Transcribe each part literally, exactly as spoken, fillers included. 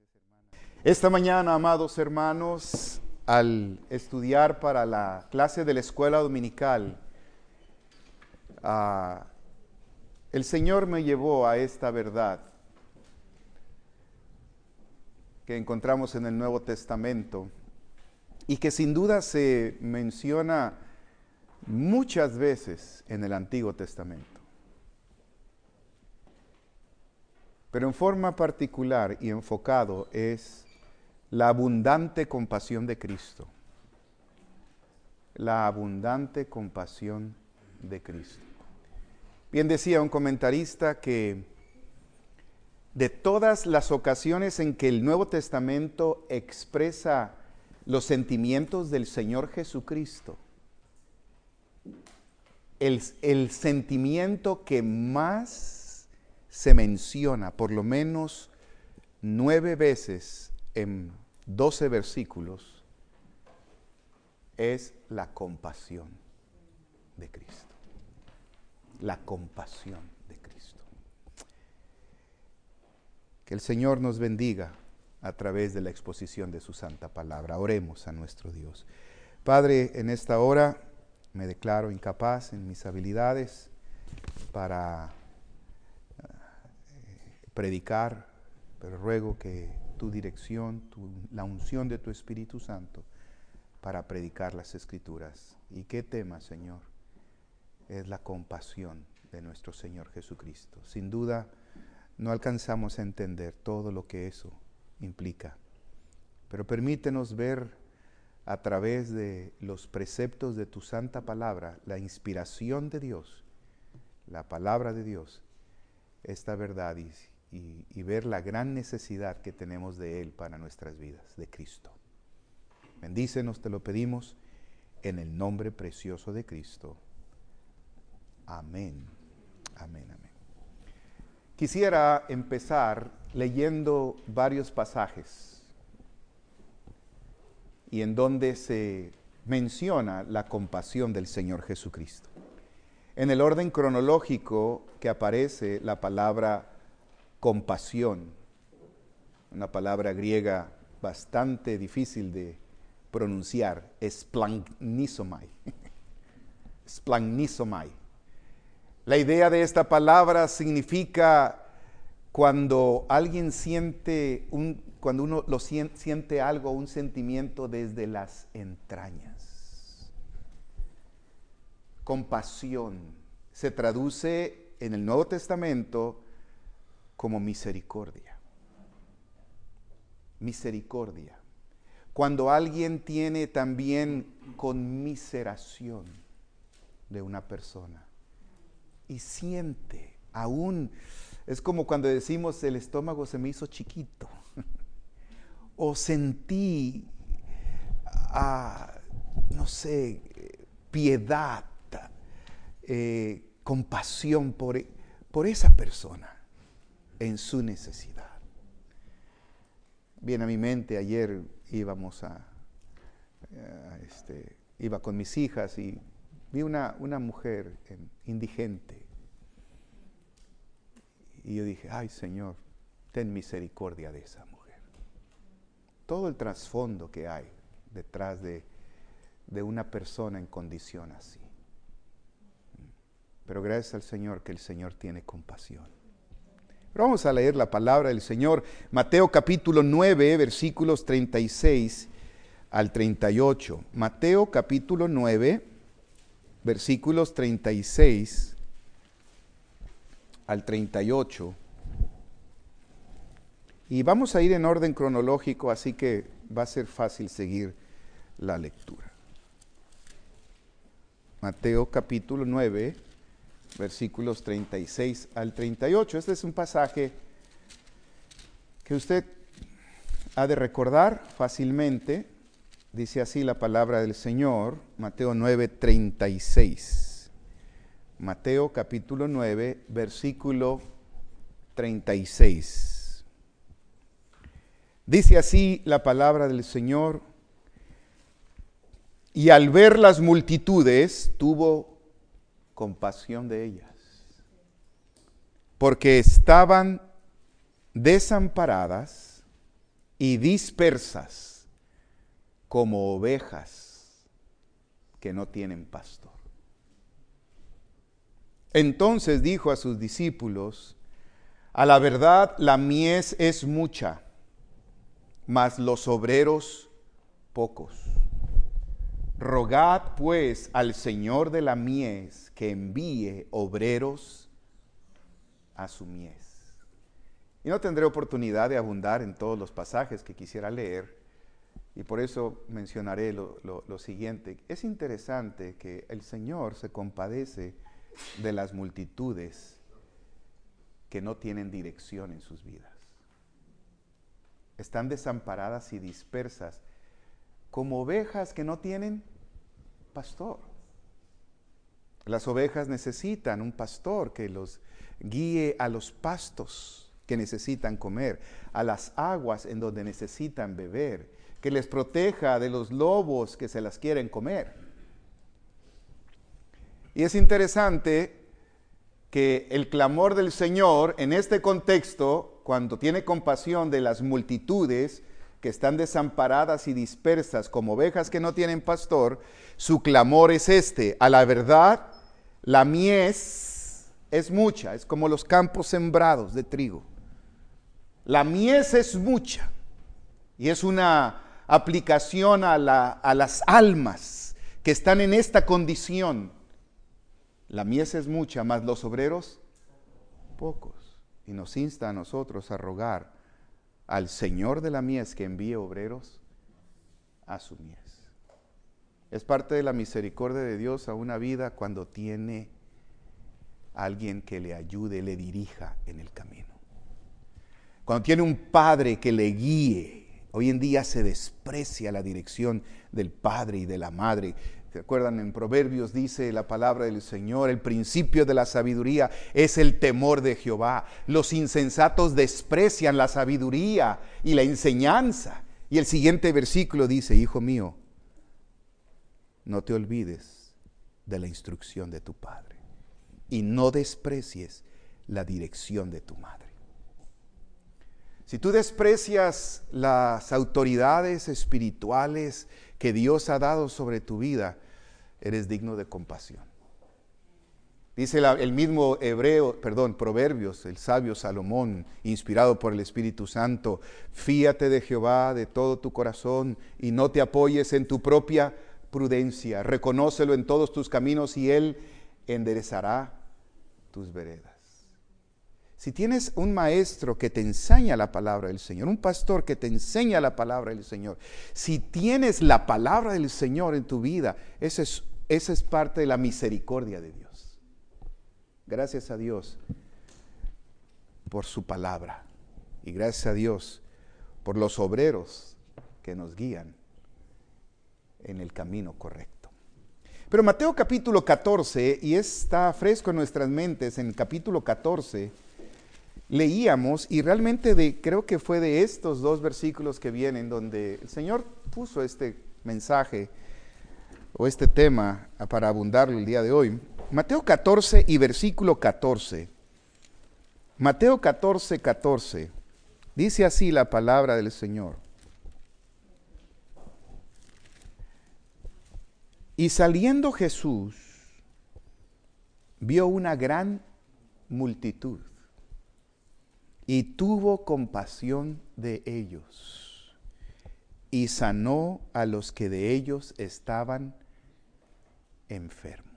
Esta mañana, amados hermanos, al estudiar para la clase de la escuela dominical, uh, el Señor me llevó a esta verdad que encontramos en el Nuevo Testamento y que sin duda se menciona muchas veces en el Antiguo Testamento. Pero en forma particular y enfocado es la abundante compasión de Cristo. La abundante compasión de Cristo. Bien decía un comentarista que de todas las ocasiones en que el Nuevo Testamento expresa los sentimientos del Señor Jesucristo, el, el sentimiento que más se menciona, por lo menos nueve veces en doce versículos, es la compasión de Cristo. La compasión de Cristo. Que el Señor nos bendiga a través de la exposición de su santa palabra. Oremos a nuestro Dios. Padre, en esta hora me declaro incapaz en mis habilidades para uh, predicar, pero ruego que tu dirección, tu, la unción de tu Espíritu Santo para predicar las Escrituras. ¿Y qué tema, Señor? Es la compasión de nuestro Señor Jesucristo. Sin duda, no alcanzamos a entender todo lo que eso implica, pero permítenos ver a través de los preceptos de tu santa palabra, la inspiración de Dios, la palabra de Dios, esta verdad y Y, y ver la gran necesidad que tenemos de Él para nuestras vidas, de Cristo. Bendícenos, te lo pedimos, en el nombre precioso de Cristo. Amén, amén, amén. Quisiera empezar leyendo varios pasajes y en donde se menciona la compasión del Señor Jesucristo. En el orden cronológico que aparece la palabra compasión, una palabra griega bastante difícil de pronunciar, esplangnizomai. Esplangnizomai. La idea de esta palabra significa cuando alguien siente, un, cuando uno lo siente, siente algo, un sentimiento desde las entrañas. Compasión se traduce en el Nuevo Testamento como misericordia. Misericordia. Cuando alguien tiene también conmiseración de una persona y siente aún, es como cuando decimos el estómago se me hizo chiquito o sentí, ah, no sé, piedad, eh, compasión por, por esa persona en su necesidad. Viene a mi mente, ayer íbamos a, a este, iba con mis hijas y vi una, una mujer en, indigente. Y yo dije, ay Señor, ten misericordia de esa mujer. Todo el trasfondo que hay detrás de, de una persona en condición así. Pero gracias al Señor que el Señor tiene compasión. Pero vamos a leer la palabra del Señor, Mateo capítulo nueve, versículos treinta y seis al treinta y ocho. Mateo capítulo nueve, versículos treinta y seis al treinta y ocho. Y vamos a ir en orden cronológico, así que va a ser fácil seguir la lectura. Mateo capítulo nueve, versículos treinta y seis al treinta y ocho. Este es un pasaje que usted ha de recordar fácilmente. Dice así la palabra del Señor, Mateo nueve, treinta y seis. Mateo capítulo nueve, versículo treinta y seis. Dice así la palabra del Señor: y al ver las multitudes, tuvo compasión de ellas, porque estaban desamparadas y dispersas como ovejas que no tienen pastor. Entonces dijo a sus discípulos: a la verdad la mies es mucha, mas los obreros pocos. Rogad pues al Señor de la mies que envíe obreros a su mies. Y no tendré oportunidad de abundar en todos los pasajes que quisiera leer, y por eso mencionaré lo, lo, lo siguiente. Es interesante que el Señor se compadece de las multitudes que no tienen dirección en sus vidas. Están desamparadas y dispersas como ovejas que no tienen pastor. Las ovejas necesitan un pastor que los guíe a los pastos que necesitan comer, a las aguas en donde necesitan beber, que les proteja de los lobos que se las quieren comer. Y es interesante que el clamor del Señor en este contexto, cuando tiene compasión de las multitudes que están desamparadas y dispersas como ovejas que no tienen pastor, su clamor es este: a la verdad, la mies es mucha, es como los campos sembrados de trigo. La mies es mucha, y es una aplicación a, la, a las almas que están en esta condición. La mies es mucha, mas los obreros pocos. Y nos insta a nosotros a rogar al Señor de la mies que envíe obreros a su mies. Es parte de la misericordia de Dios a una vida cuando tiene alguien que le ayude, le dirija en el camino. Cuando tiene un padre que le guíe. Hoy en día se desprecia la dirección del padre y de la madre. ¿Se acuerdan? En Proverbios dice la palabra del Señor: el principio de la sabiduría es el temor de Jehová. Los insensatos desprecian la sabiduría y la enseñanza. Y el siguiente versículo dice: hijo mío, no te olvides de la instrucción de tu padre y no desprecies la dirección de tu madre. Si tú desprecias las autoridades espirituales que Dios ha dado sobre tu vida, eres digno de compasión. Dice la, el mismo hebreo, perdón, Proverbios, el sabio Salomón, inspirado por el Espíritu Santo: fíate de Jehová de todo tu corazón y no te apoyes en tu propia prudencia. Reconócelo en todos tus caminos y Él enderezará tus veredas. Si tienes un maestro que te enseña la palabra del Señor, un pastor que te enseña la palabra del Señor, si tienes la palabra del Señor en tu vida, esa es, esa es parte de la misericordia de Dios. Gracias a Dios por su palabra y gracias a Dios por los obreros que nos guían en el camino correcto. Pero Mateo capítulo catorce, y está fresco en nuestras mentes, en el capítulo catorce, leíamos, y realmente de, creo que fue de estos dos versículos que vienen donde el Señor puso este mensaje o este tema para abundarlo el día de hoy. Mateo catorce y versículo catorce. Mateo catorce, catorce. Dice así la palabra del Señor: y saliendo Jesús, vio una gran multitud y tuvo compasión de ellos y sanó a los que de ellos estaban enfermos.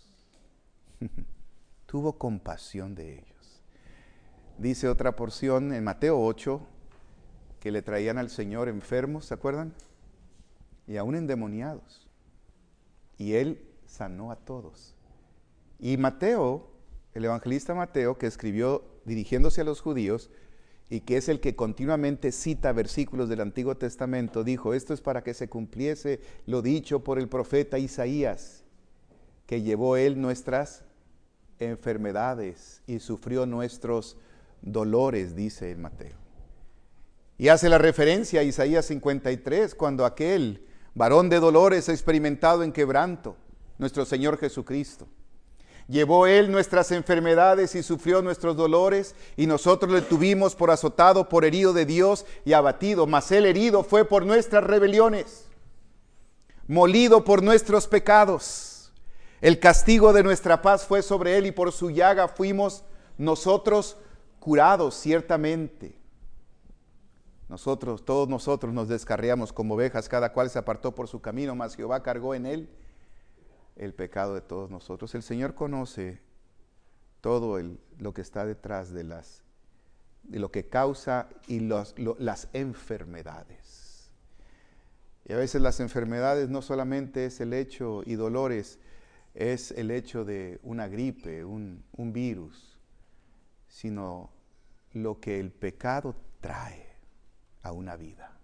Tuvo compasión de ellos. Dice otra porción en Mateo ocho que le traían al Señor enfermos, ¿se acuerdan? Y aún endemoniados. Y Él sanó a todos. Y Mateo, el evangelista Mateo, que escribió dirigiéndose a los judíos y que es el que continuamente cita versículos del Antiguo Testamento, dijo: esto es para que se cumpliese lo dicho por el profeta Isaías, que llevó Él nuestras enfermedades y sufrió nuestros dolores, dice el Mateo. Y hace la referencia a Isaías cincuenta y tres, cuando aquel varón de dolores experimentado en quebranto, nuestro Señor Jesucristo. Llevó Él nuestras enfermedades y sufrió nuestros dolores, y nosotros le tuvimos por azotado, por herido de Dios y abatido. Mas Él herido fue por nuestras rebeliones, molido por nuestros pecados. El castigo de nuestra paz fue sobre Él, y por su llaga fuimos nosotros curados. Ciertamente, nosotros, todos nosotros nos descarriamos como ovejas, cada cual se apartó por su camino, mas Jehová cargó en Él el pecado de todos nosotros. El Señor conoce todo el, lo que está detrás de, las, de lo que causa y los, lo, las enfermedades. Y a veces las enfermedades no solamente es el hecho y dolores, es el hecho de una gripe, un, un virus, sino lo que el pecado trae a una vida.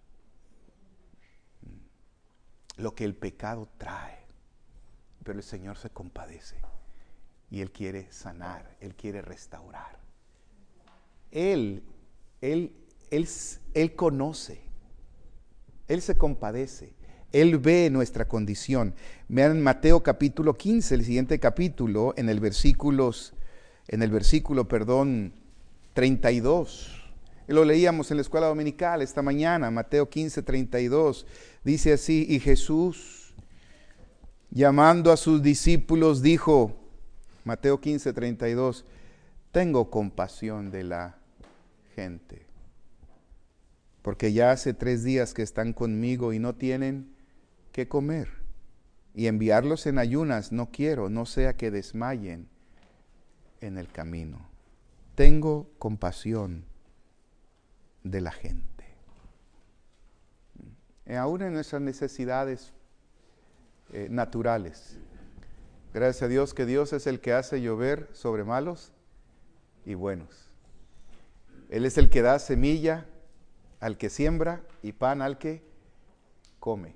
Lo que el pecado trae. Pero el Señor se compadece y Él quiere sanar, Él quiere restaurar. Él, Él, Él, Él conoce, Él se compadece, Él ve nuestra condición. Vean Mateo capítulo quince, el siguiente capítulo, en el versículos, en el versículo, perdón, treinta y dos. Lo leíamos en la escuela dominical esta mañana, Mateo quince, treinta y dos. Dice así: y Jesús, llamando a sus discípulos, dijo, Mateo quince, treinta y dos, tengo compasión de la gente, porque ya hace tres días que están conmigo y no tienen qué comer, y enviarlos en ayunas no quiero, no sea que desmayen en el camino. Tengo compasión de la gente. Y aún en nuestras necesidades Eh, naturales. Gracias a Dios que Dios es el que hace llover sobre malos y buenos. Él es el que da semilla al que siembra y pan al que come.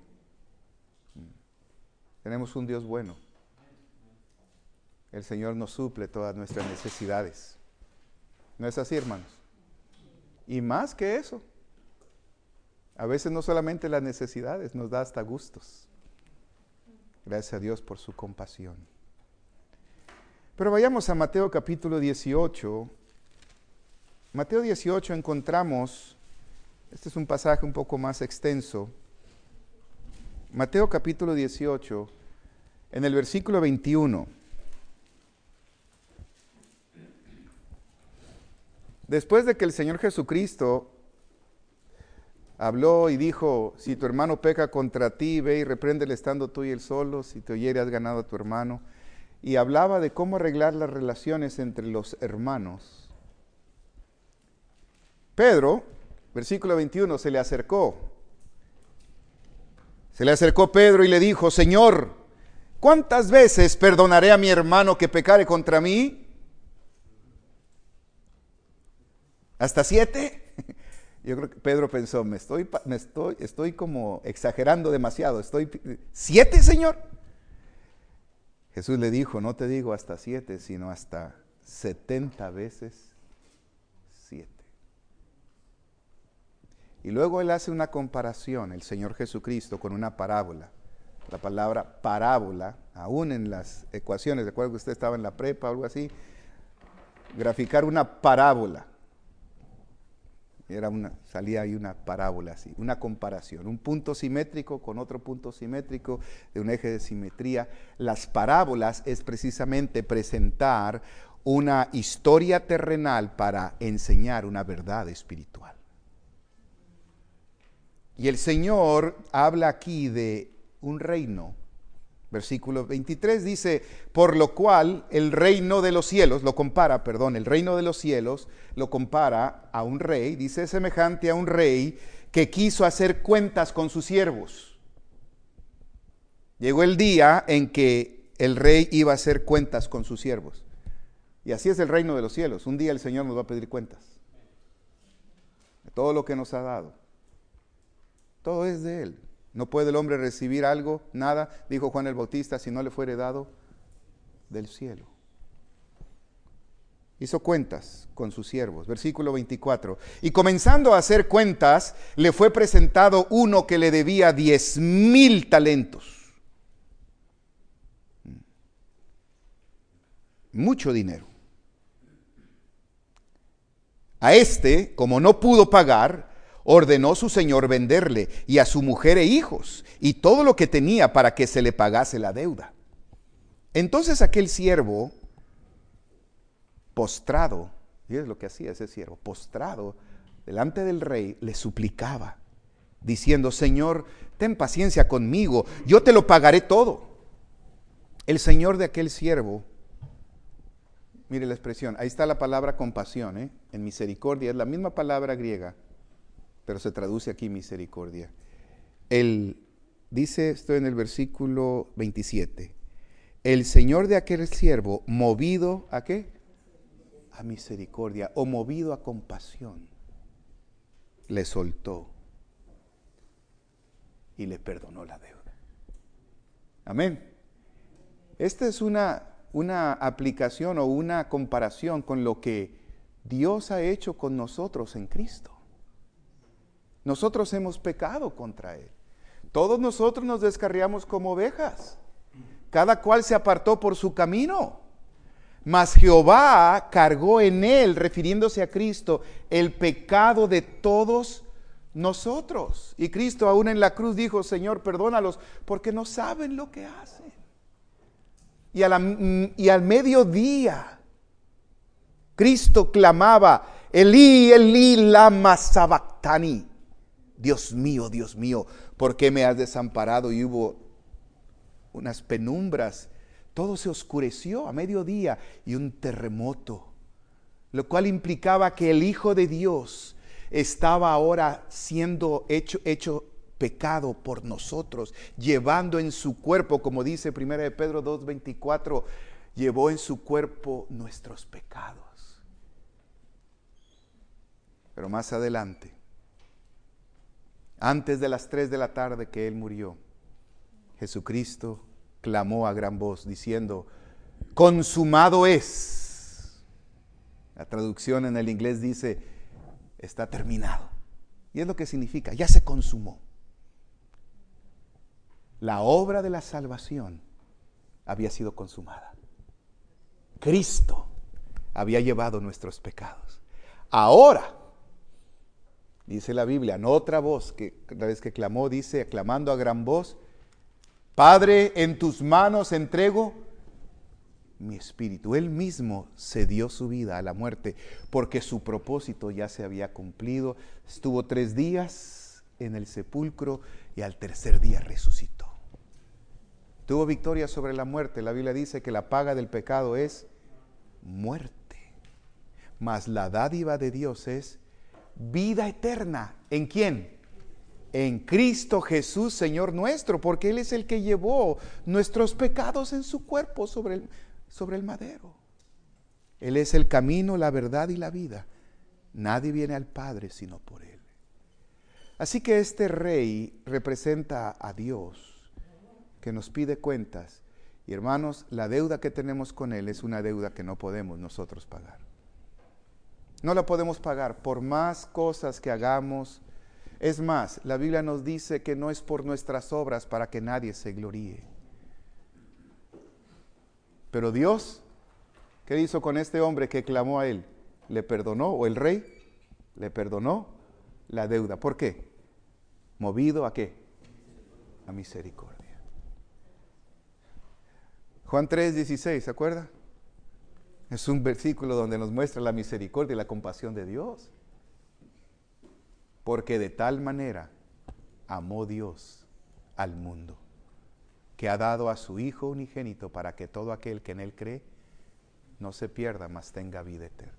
Tenemos un Dios bueno. El Señor nos suple todas nuestras necesidades. ¿No es así, hermanos? Y más que eso, a veces no solamente las necesidades, nos da hasta gustos. Gracias a Dios por su compasión. Pero vayamos a Mateo capítulo dieciocho. Mateo dieciocho encontramos, este es un pasaje un poco más extenso. Mateo capítulo dieciocho, en el versículo veintiuno. Después de que el Señor Jesucristo habló y dijo, si tu hermano peca contra ti, ve y repréndele estando tú y él solo, si te oyere has ganado a tu hermano. Y hablaba de cómo arreglar las relaciones entre los hermanos. Pedro, versículo veintiuno, se le acercó. Se le acercó Pedro y le dijo, Señor, ¿cuántas veces perdonaré a mi hermano que pecare contra mí? ¿Hasta siete? Yo creo que Pedro pensó, me estoy, me estoy, estoy como exagerando demasiado. Estoy, ¿siete, Señor? Jesús le dijo, no te digo hasta siete, sino hasta setenta veces siete. Y luego Él hace una comparación, el Señor Jesucristo, con una parábola. La palabra parábola, aún en las ecuaciones, recuerdo que usted estaba en la prepa o algo así, graficar una parábola. Era una, salía ahí una parábola así, una comparación, un punto simétrico con otro punto simétrico de un eje de simetría. Las parábolas es precisamente presentar una historia terrenal para enseñar una verdad espiritual. Y el Señor habla aquí de un reino. Versículo veintitrés dice, por lo cual el reino de los cielos, lo compara, perdón, el reino de los cielos lo compara a un rey, dice semejante a un rey que quiso hacer cuentas con sus siervos. Llegó el día en que el rey iba a hacer cuentas con sus siervos. Y así es el reino de los cielos. Un día el Señor nos va a pedir cuentas de todo lo que nos ha dado. Todo es de Él. No puede el hombre recibir algo, nada, dijo Juan el Bautista, si no le fuere dado del cielo. Hizo cuentas con sus siervos. Versículo veinticuatro. Y comenzando a hacer cuentas, le fue presentado uno que le debía diez mil talentos. mucho dinero. A este, como no pudo pagar, ordenó su señor venderle y a su mujer e hijos y todo lo que tenía para que se le pagase la deuda. Entonces aquel siervo, postrado, y es lo que hacía ese siervo, postrado delante del rey, le suplicaba, diciendo: Señor, ten paciencia conmigo, yo te lo pagaré todo. El señor de aquel siervo, mire la expresión, ahí está la palabra compasión, ¿eh? En misericordia, es la misma palabra griega, pero se traduce aquí misericordia. Él dice esto en el versículo veintisiete. El señor de aquel siervo, movido ¿a qué? A misericordia, o movido a compasión, le soltó y le perdonó la deuda. Amén. Esta es una, una aplicación o una comparación con lo que Dios ha hecho con nosotros en Cristo. Nosotros hemos pecado contra Él. Todos nosotros nos descarriamos como ovejas. Cada cual se apartó por su camino. Mas Jehová cargó en Él, refiriéndose a Cristo, el pecado de todos nosotros. Y Cristo aún en la cruz dijo: Señor, perdónalos porque no saben lo que hacen. Y, a la, y al mediodía Cristo clamaba: Elí, Elí, lama sabactani. Dios mío, Dios mío, ¿por qué me has desamparado? Y hubo unas penumbras, todo se oscureció a mediodía y un terremoto, lo cual implicaba que el Hijo de Dios estaba ahora siendo hecho, hecho pecado por nosotros, llevando en su cuerpo, como dice primera de Pedro dos veinticuatro, llevó en su cuerpo nuestros pecados. Pero más adelante, antes de las tres de la tarde que Él murió, Jesucristo clamó a gran voz diciendo: consumado es. La traducción en el inglés dice: está terminado. Y es lo que significa, ya se consumó. La obra de la salvación había sido consumada. Cristo había llevado nuestros pecados. Ahora, dice la Biblia, en otra voz, que cada vez que clamó, dice, clamando a gran voz: Padre, en tus manos entrego mi espíritu. Él mismo se dio su vida a la muerte porque su propósito ya se había cumplido. Estuvo tres días en el sepulcro y al tercer día resucitó. Tuvo victoria sobre la muerte. La Biblia dice que la paga del pecado es muerte, mas la dádiva de Dios es vida eterna. ¿En quién? En Cristo Jesús, Señor nuestro, porque Él es el que llevó nuestros pecados en su cuerpo sobre el, sobre el madero. Él es el camino, la verdad y la vida. Nadie viene al Padre sino por Él. Así que este rey representa a Dios, que nos pide cuentas. Y hermanos, la deuda que tenemos con Él es una deuda que no podemos nosotros pagar. No la podemos pagar por más cosas que hagamos. Es más, la Biblia nos dice que no es por nuestras obras para que nadie se gloríe. Pero Dios, ¿qué hizo con este hombre que clamó a Él? Le perdonó, o el rey le perdonó la deuda. ¿Por qué? ¿Movido a qué? A misericordia. Juan tres dieciséis, ¿se acuerda? Es un versículo donde nos muestra la misericordia y la compasión de Dios. Porque de tal manera amó Dios al mundo, que ha dado a su Hijo unigénito para que todo aquel que en Él cree no se pierda, mas tenga vida eterna.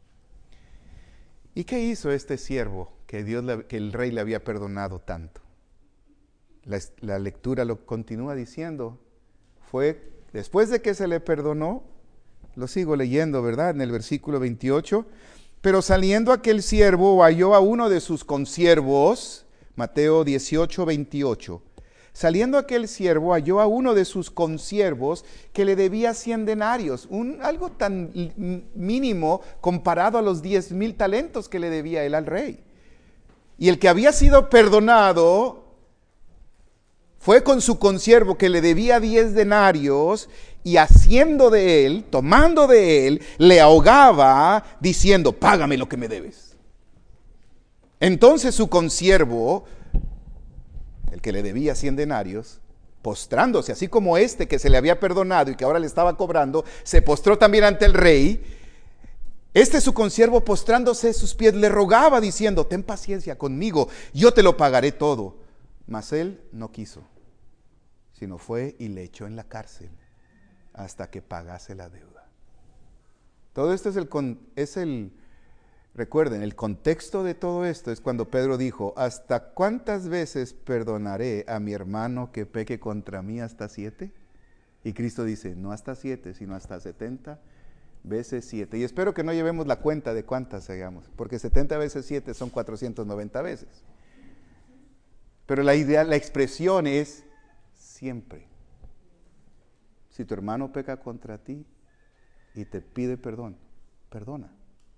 ¿Y qué hizo este siervo que, Dios le, que el rey le había perdonado tanto? La, la lectura lo continúa diciendo, fue después de que se le perdonó, lo sigo leyendo, ¿verdad? En el versículo veintiocho, pero saliendo aquel siervo halló a uno de sus consiervos, Mateo dieciocho, veintiocho, saliendo aquel siervo halló a uno de sus consiervos que le debía cien denarios, un, algo tan mínimo comparado a los diez mil talentos que le debía él al rey. Y el que había sido perdonado fue con su consiervo que le debía diez denarios y haciendo de él, tomando de él, le ahogaba diciendo, págame lo que me debes. Entonces su consiervo, el que le debía cien denarios, postrándose, así como este que se le había perdonado y que ahora le estaba cobrando, se postró también ante el rey. Este su consiervo, postrándose a sus pies, le rogaba diciendo, ten paciencia conmigo, yo te lo pagaré todo. Mas él no quiso, sino fue y le echó en la cárcel hasta que pagase la deuda. Todo esto es el, es el, recuerden, el contexto de todo esto es cuando Pedro dijo, ¿hasta cuántas veces perdonaré a mi hermano que peque contra mí? ¿Hasta siete? Y Cristo dice, no hasta siete, sino hasta setenta veces siete. Y espero que no llevemos la cuenta de cuántas hagamos, porque setenta veces siete son cuatrocientas noventa veces. Pero la idea, la expresión es siempre. Si tu hermano peca contra ti y te pide perdón, perdona.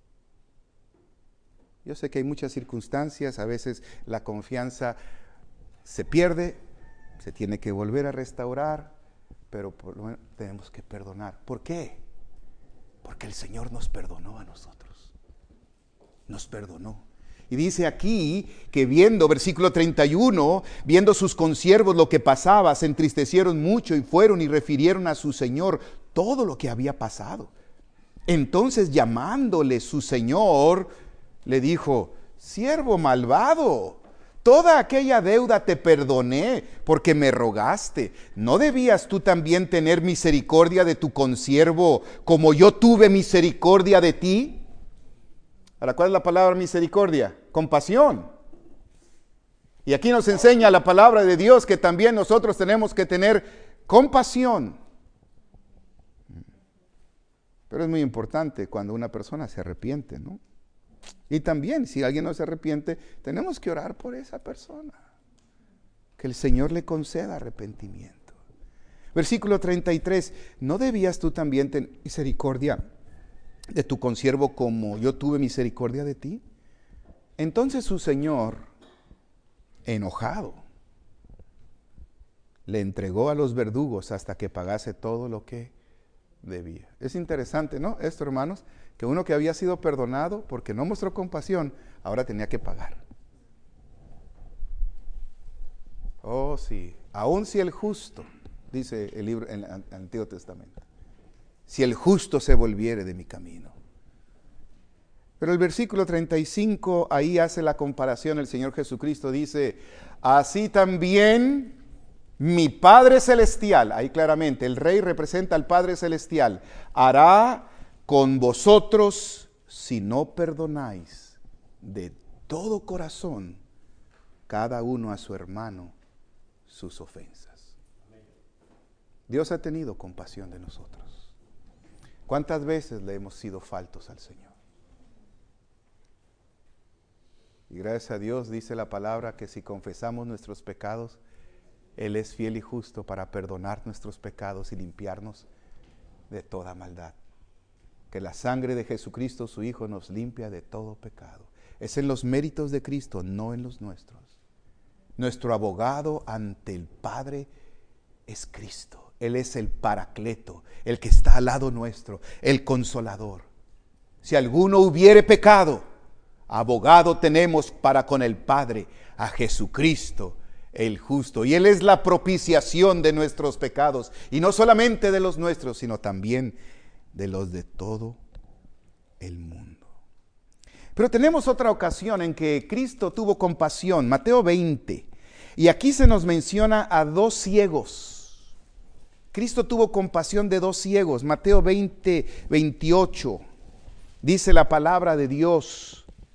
Yo sé que hay muchas circunstancias, a veces la confianza se pierde, se tiene que volver a restaurar, pero por lo menos tenemos que perdonar. ¿Por qué? Porque el Señor nos perdonó a nosotros. Nos perdonó. Y dice aquí que viendo, versículo treinta y uno, viendo sus consiervos lo que pasaba, se entristecieron mucho y fueron y refirieron a su señor todo lo que había pasado. Entonces llamándole su señor, le dijo, siervo malvado, toda aquella deuda te perdoné porque me rogaste. ¿No debías tú también tener misericordia de tu consiervo como yo tuve misericordia de ti? Ahora, ¿cuál es la palabra misericordia? Compasión. Y aquí nos enseña la palabra de Dios que también nosotros tenemos que tener compasión. Pero es muy importante cuando una persona se arrepiente, ¿no? Y también, si alguien no se arrepiente, tenemos que orar por esa persona. Que el Señor le conceda arrepentimiento. Versículo treinta y tres, ¿no debías tú también tener misericordia de tu consiervo como yo tuve misericordia de ti? Entonces su señor, enojado, le entregó a los verdugos hasta que pagase todo lo que debía. Es interesante, ¿no? Esto, hermanos, que uno que había sido perdonado porque no mostró compasión, ahora tenía que pagar. Oh, sí, aun si el justo, dice el libro en el Antiguo Testamento, si el justo se volviere de mi camino. Pero el versículo treinta y cinco, ahí hace la comparación, el Señor Jesucristo dice, así también mi Padre Celestial, ahí claramente, el Rey representa al Padre Celestial, hará con vosotros si no perdonáis de todo corazón cada uno a su hermano sus ofensas. Dios ha tenido compasión de nosotros. ¿Cuántas veces le hemos sido faltos al Señor? Y gracias a Dios dice la palabra que si confesamos nuestros pecados, Él es fiel y justo para perdonar nuestros pecados y limpiarnos de toda maldad. Que la sangre de Jesucristo, su Hijo, nos limpia de todo pecado. Es en los méritos de Cristo, no en los nuestros. Nuestro abogado ante el Padre es Cristo. Él es el Paracleto, el que está al lado nuestro, el Consolador. Si alguno hubiere pecado, abogado tenemos para con el Padre, a Jesucristo el justo. Y Él es la propiciación de nuestros pecados. Y no solamente de los nuestros, sino también de los de todo el mundo. Pero tenemos otra ocasión en que Cristo tuvo compasión. Mateo veinte. Y aquí se nos menciona a dos ciegos. Cristo tuvo compasión de dos ciegos. Mateo veinte, veintiocho. Dice la palabra de Dios.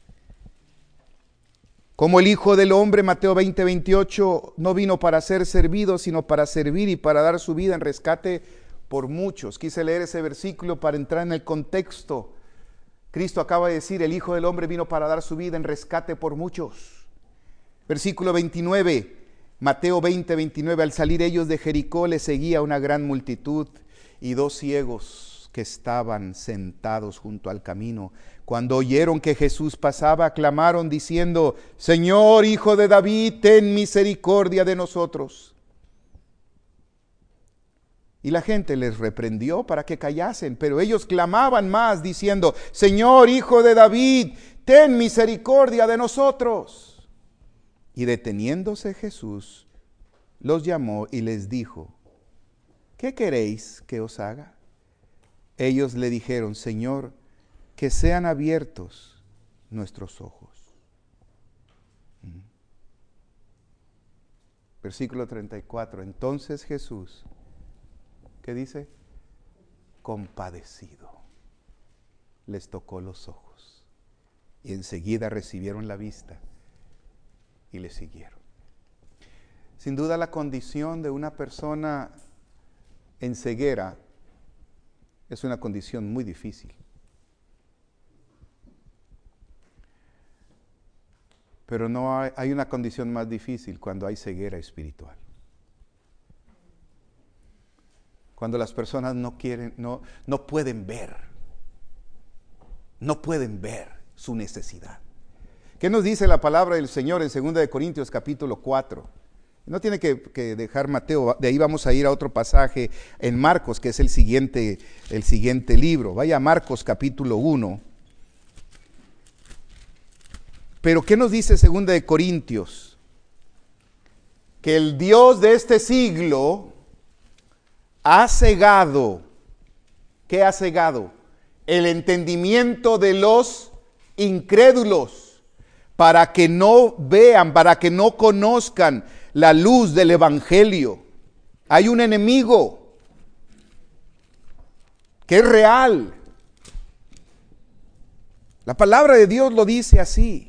Como el Hijo del Hombre, Mateo veinte, veintiocho, no vino para ser servido, sino para servir y para dar su vida en rescate por muchos. Quise leer ese versículo para entrar en el contexto. Cristo acaba de decir, el Hijo del Hombre vino para dar su vida en rescate por muchos. Versículo veintinueve, Mateo veinte, veintinueve, al salir ellos de Jericó les seguía una gran multitud y dos ciegos que estaban sentados junto al camino. Cuando oyeron que Jesús pasaba, clamaron diciendo, Señor, Hijo de David, ten misericordia de nosotros. Y la gente les reprendió para que callasen, pero ellos clamaban más diciendo: Señor, Hijo de David, ten misericordia de nosotros. Y deteniéndose Jesús, los llamó y les dijo: ¿qué queréis que os haga? Ellos le dijeron: Señor, que sean abiertos nuestros ojos. Versículo treinta y cuatro. Entonces Jesús, ¿qué dice? Compadecido, les tocó los ojos y enseguida recibieron la vista y le siguieron. Sin duda la condición de una persona en ceguera es una condición muy difícil. Pero no hay, hay una condición más difícil cuando hay ceguera espiritual. Cuando las personas no quieren, no, no pueden ver, no pueden ver su necesidad. ¿Qué nos dice la palabra del Señor en segunda de Corintios capítulo cuatro? No tiene que, que dejar Mateo, de ahí vamos a ir a otro pasaje en Marcos, que es el siguiente, el siguiente libro. Vaya a Marcos capítulo uno. Pero ¿qué nos dice segunda de Corintios? Que el Dios de este siglo ha cegado, ¿qué ha cegado? El entendimiento de los incrédulos, para que no vean, para que no conozcan la luz del Evangelio. Hay un enemigo que es real. La palabra de Dios lo dice así.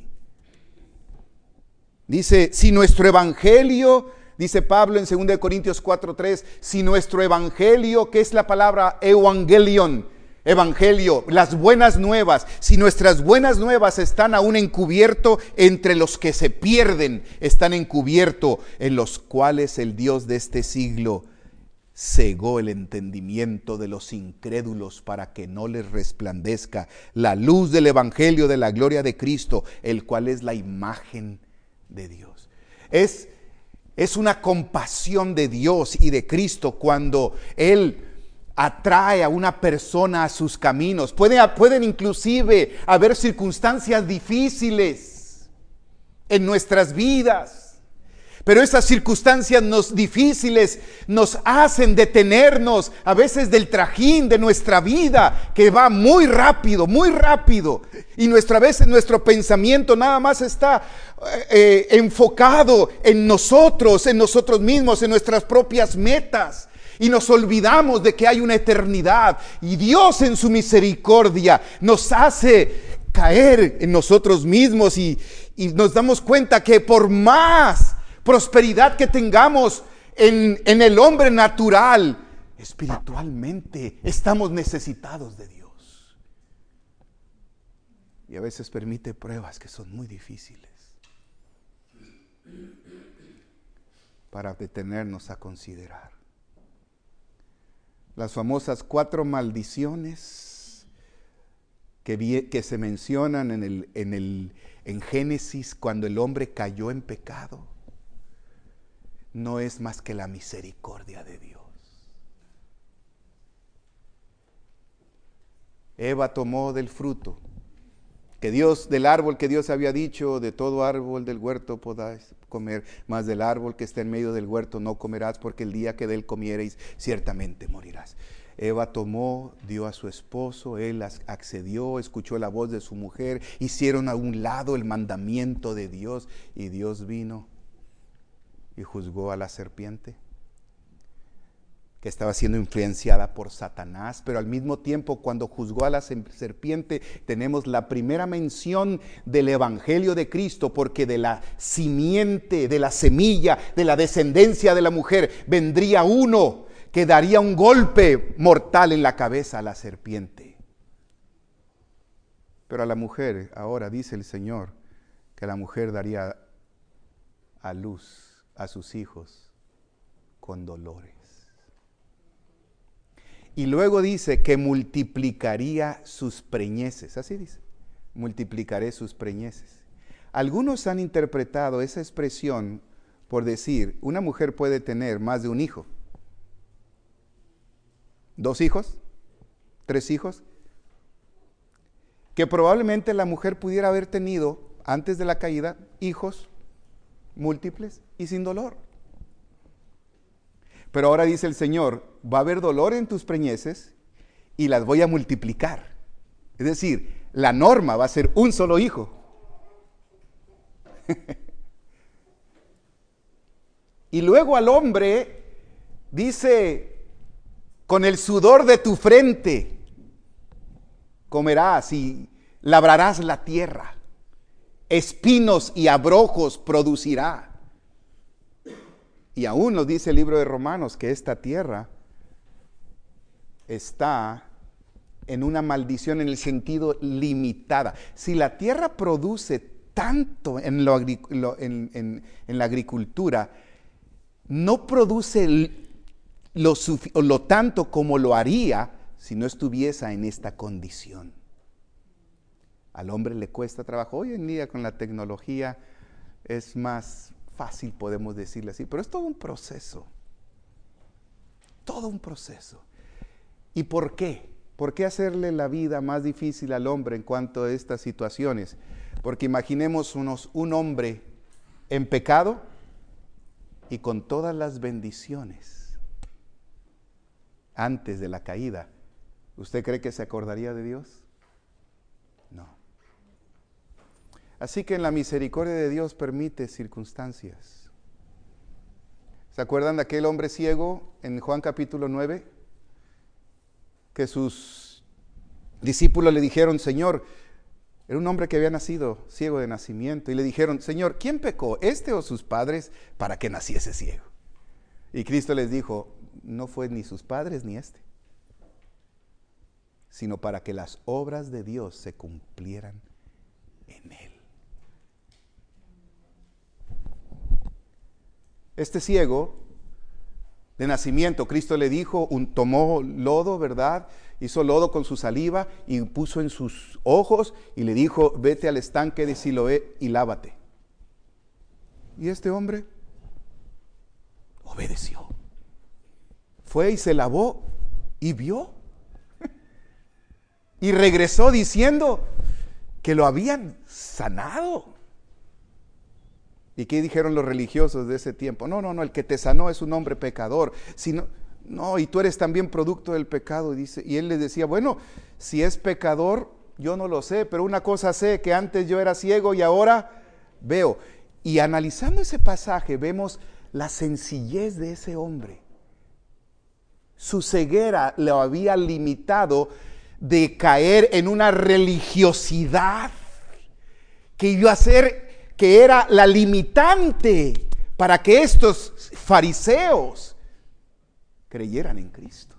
Dice, si nuestro evangelio, dice Pablo en segunda de Corintios cuatro tres, si nuestro evangelio, que es la palabra evangelion, evangelio, las buenas nuevas, si nuestras buenas nuevas están aún encubierto entre los que se pierden, están encubierto en los cuales el Dios de este siglo cegó el entendimiento de los incrédulos para que no les resplandezca la luz del evangelio de la gloria de Cristo, el cual es la imagen de Dios. Es, es una compasión de Dios y de Cristo cuando Él atrae a una persona a sus caminos. Puede, pueden inclusive haber circunstancias difíciles en nuestras vidas, pero esas circunstancias nos, difíciles nos hacen detenernos a veces del trajín de nuestra vida, que va muy rápido, muy rápido. Y nuestra, a veces nuestro pensamiento nada más está eh, enfocado en nosotros, en nosotros mismos, en nuestras propias metas. Y nos olvidamos de que hay una eternidad. Y Dios en su misericordia nos hace caer en nosotros mismos y, y nos damos cuenta que por más prosperidad que tengamos en, en el hombre natural, espiritualmente estamos necesitados de Dios. Y a veces permite pruebas que son muy difíciles para detenernos a considerar. Las famosas cuatro maldiciones que, vi, que se mencionan en, el, en, el, en Génesis cuando el hombre cayó en pecado, no es más que la misericordia de Dios. Eva tomó del fruto que Dios, del árbol que Dios había dicho, de todo árbol del huerto podéis comer, mas del árbol que está en medio del huerto no comerás, porque el día que de él comiereis ciertamente morirás. Eva tomó, dio a su esposo, él accedió, escuchó la voz de su mujer, hicieron a un lado el mandamiento de Dios y Dios vino y juzgó a la serpiente, que estaba siendo influenciada por Satanás, pero al mismo tiempo cuando juzgó a la serpiente tenemos la primera mención del evangelio de Cristo, porque de la simiente, de la semilla, de la descendencia de la mujer vendría uno que daría un golpe mortal en la cabeza a la serpiente. Pero a la mujer, ahora dice el Señor, que la mujer daría a luz a sus hijos con dolores. Y luego dice que multiplicaría sus preñeces. Así dice, multiplicaré sus preñeces. Algunos han interpretado esa expresión por decir, una mujer puede tener más de un hijo. dos hijos, tres hijos, que probablemente la mujer pudiera haber tenido antes de la caída hijos múltiples y sin dolor. Pero ahora dice el Señor, va a haber dolor en tus preñeces y las voy a multiplicar. Es decir, la norma va a ser un solo hijo. Y luego al hombre dice, con el sudor de tu frente comerás y labrarás la tierra, espinos y abrojos producirá. Y aún nos dice el libro de Romanos que esta tierra está en una maldición en el sentido limitada. Si la tierra produce tanto en, lo, en, en, en la agricultura, no produce lo, lo tanto como lo haría si no estuviese en esta condición. Al hombre le cuesta trabajo. Hoy en día con la tecnología es más fácil, podemos decirle así, pero es todo un proceso. Todo un proceso. ¿Y por qué? ¿Por qué hacerle la vida más difícil al hombre en cuanto a estas situaciones? Porque imaginemos unos, un hombre en pecado y con todas las bendiciones antes de la caída. ¿Usted cree que se acordaría de Dios? No. Así que en la misericordia de Dios permite circunstancias. ¿Se acuerdan de aquel hombre ciego en Juan capítulo nueve? Que sus discípulos le dijeron, Señor, era un hombre que había nacido ciego de nacimiento, y le dijeron, Señor, ¿quién pecó, este o sus padres, para que naciese ciego? Y Cristo les dijo, no fue ni sus padres ni este, sino para que las obras de Dios se cumplieran en él. Este ciego de nacimiento, Cristo le dijo, un, tomó lodo, ¿verdad? Hizo lodo con su saliva y puso en sus ojos y le dijo, vete al estanque de Siloé y lávate. Y este hombre obedeció. Fue y se lavó y vio. Y regresó diciendo que lo habían sanado. ¿Y qué dijeron los religiosos de ese tiempo? No, no, no, el que te sanó es un hombre pecador. Sino, no, y tú eres también producto del pecado. Y, dice, y él les decía, bueno, si es pecador, yo no lo sé, pero una cosa sé, que antes yo era ciego y ahora veo. Y analizando ese pasaje vemos la sencillez de ese hombre. Su ceguera lo había limitado de caer en una religiosidad que iba a ser, que era la limitante para que estos fariseos creyeran en Cristo.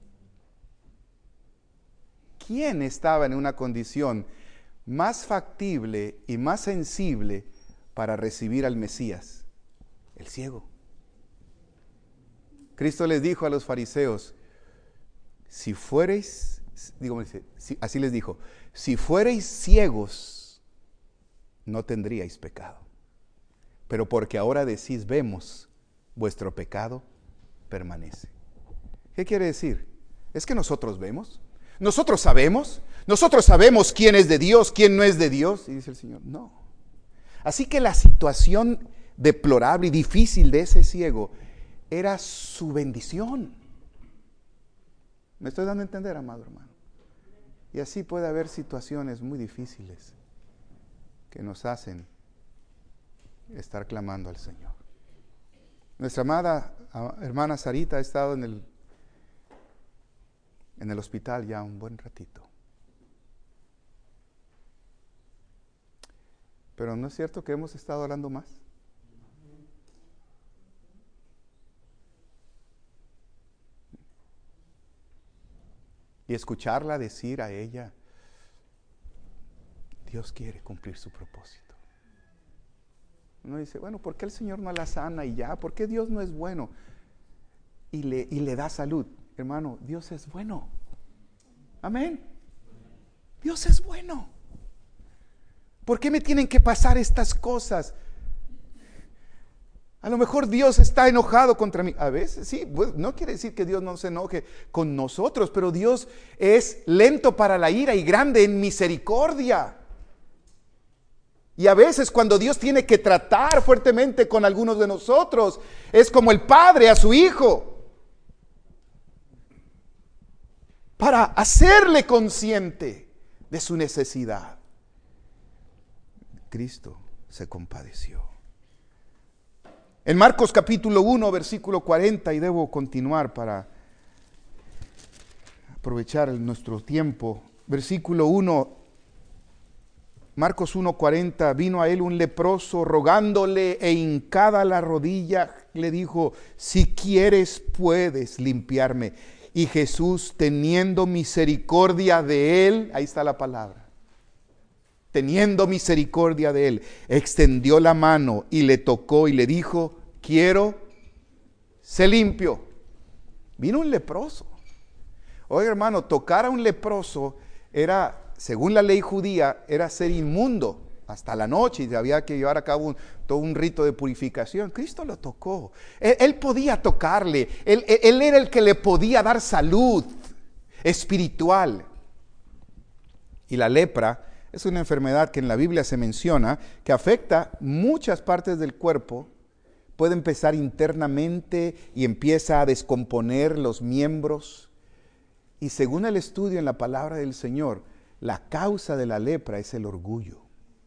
¿Quién estaba en una condición más factible y más sensible para recibir al Mesías? El ciego. Cristo les dijo a los fariseos, si fuereis, digo, así les dijo, si fuereis ciegos, no tendríais pecado. Pero porque ahora decís vemos, vuestro pecado permanece. ¿Qué quiere decir? Es que nosotros vemos, nosotros sabemos, nosotros sabemos quién es de Dios, quién no es de Dios. Y dice el Señor, no. Así que la situación deplorable y difícil de ese ciego era su bendición. ¿Me estoy dando a entender, amado hermano? Y así puede haber situaciones muy difíciles que nos hacen estar clamando al Señor. Nuestra amada hermana Sarita ha estado en el, en el hospital ya un buen ratito. Pero ¿no es cierto que hemos estado hablando más? Y escucharla decir a ella, Dios quiere cumplir su propósito. Uno dice, bueno, ¿por qué el Señor no la sana y ya? ¿Por qué Dios no es bueno? Y le, y le da salud. Hermano, Dios es bueno. Amén. Dios es bueno. ¿Por qué me tienen que pasar estas cosas? A lo mejor Dios está enojado contra mí. A veces sí, pues, no quiere decir que Dios no se enoje con nosotros, pero Dios es lento para la ira y grande en misericordia. Y a veces cuando Dios tiene que tratar fuertemente con algunos de nosotros, es como el padre a su hijo, para hacerle consciente de su necesidad. Cristo se compadeció. En Marcos capítulo uno, versículo cuarenta, y debo continuar para aprovechar nuestro tiempo. Versículo uno, Marcos uno, cuarenta, vino a él un leproso rogándole e hincada la rodilla, le dijo, si quieres puedes limpiarme. Y Jesús, teniendo misericordia de él, ahí está la palabra, teniendo misericordia de él, extendió la mano y le tocó y le dijo, quiero, sé limpio. Vino un leproso. Oiga, hermano, tocar a un leproso era, según la ley judía, era ser inmundo hasta la noche y había que llevar a cabo un, todo un rito de purificación. Cristo lo tocó. Él, él podía tocarle. Él, él, él era el que le podía dar salud espiritual. Y la lepra es una enfermedad que en la Biblia se menciona, que afecta muchas partes del cuerpo, puede empezar internamente y empieza a descomponer los miembros. Y según el estudio en la palabra del Señor, la causa de la lepra es el orgullo.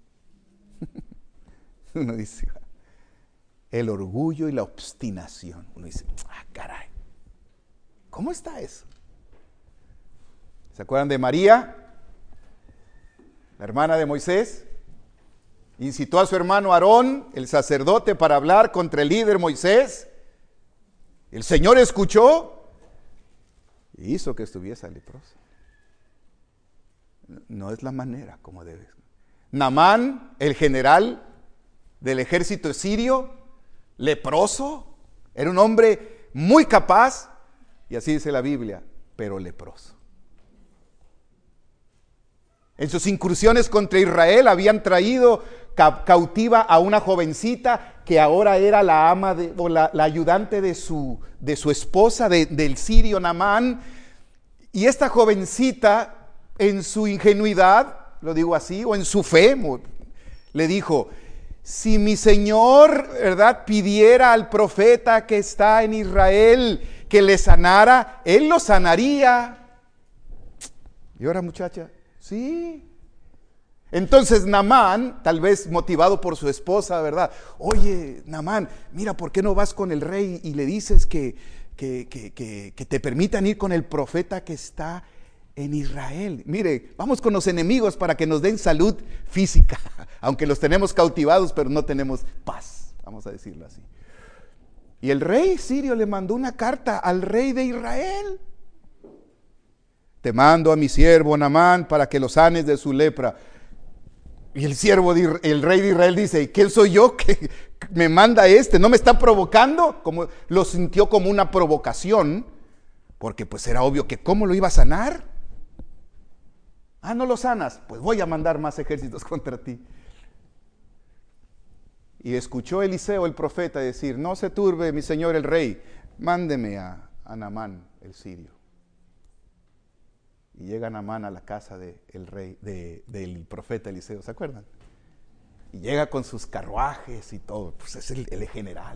Uno dice, el orgullo y la obstinación. Uno dice, ah, caray, ¿cómo está eso? ¿Se acuerdan de María? La hermana de Moisés, incitó a su hermano Aarón, el sacerdote, para hablar contra el líder Moisés. El Señor escuchó y hizo que estuviese leproso. No es la manera como debe. Naamán, el general del ejército sirio, leproso, era un hombre muy capaz, y así dice la Biblia, pero leproso. En sus incursiones contra Israel habían traído ca- cautiva a una jovencita que ahora era la ama de, o la, la ayudante de su, de su esposa, de, del sirio Naamán. Y esta jovencita, en su ingenuidad, lo digo así, o en su fe, le dijo, si mi señor, ¿verdad?, pidiera al profeta que está en Israel que le sanara, él lo sanaría. Y ahora, muchacha, sí. Entonces Naamán, tal vez motivado por su esposa, ¿verdad? Oye, Naamán, mira, ¿por qué no vas con el rey y le dices que, que, que, que, que te permitan ir con el profeta que está en Israel? Mire, vamos con los enemigos para que nos den salud física, aunque los tenemos cautivados, pero no tenemos paz, vamos a decirlo así. Y el rey sirio le mandó una carta al rey de Israel. Te mando a mi siervo Naamán para que lo sanes de su lepra. Y el siervo, de, el rey de Israel dice, ¿quién soy yo que me manda este? ¿No me está provocando? Como lo sintió como una provocación, porque pues era obvio que ¿cómo lo iba a sanar? Ah, ¿no lo sanas? Pues voy a mandar más ejércitos contra ti. Y escuchó Eliseo el profeta decir, no se turbe mi señor el rey, mándeme a, a Naamán el sirio. Y llega Naamán a la casa del de rey, de, del profeta Eliseo, ¿se acuerdan? Y llega con sus carruajes y todo, pues es el, el general.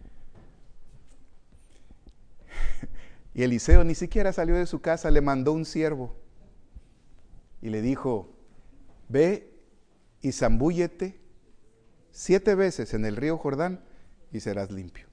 Y Eliseo ni siquiera salió de su casa, le mandó un siervo y le dijo, ve y zambúllete siete veces en el río Jordán y serás limpio.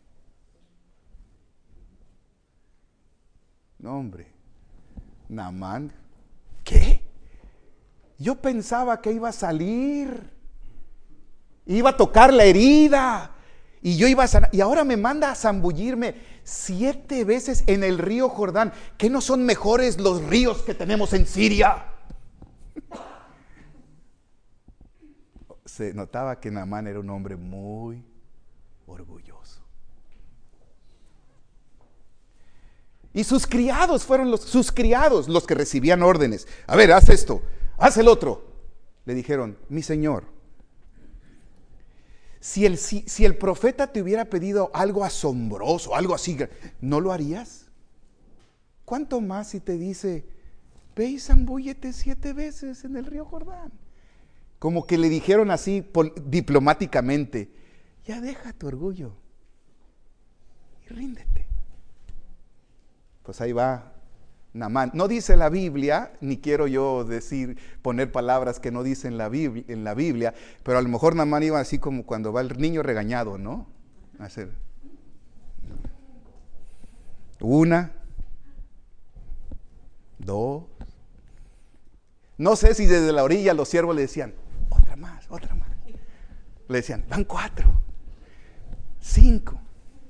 No, hombre, Naamán, ¿qué? Yo pensaba que iba a salir, iba a tocar la herida y yo iba a sanar, y ahora me manda a zambullirme siete veces en el río Jordán. ¿Qué no son mejores los ríos que tenemos en Siria? Se notaba que Naamán era un hombre muy orgulloso. Y sus criados fueron los, sus criados los que recibían órdenes. A ver, haz esto, haz el otro. Le dijeron, mi señor, Si el, si, si el profeta te hubiera pedido algo asombroso, algo así, ¿no lo harías? ¿Cuánto más si te dice, ve y zambúllete siete veces en el río Jordán? Como que le dijeron así pol, diplomáticamente, ya deja tu orgullo y ríndete. Pues ahí va Naamán. No dice la Biblia, ni quiero yo decir, poner palabras que no dicen la Biblia, en la Biblia, pero a lo mejor Naamán iba así como cuando va el niño regañado, ¿no? A hacer una, dos. No sé si desde la orilla los siervos le decían, otra más, otra más. Le decían, van cuatro, cinco.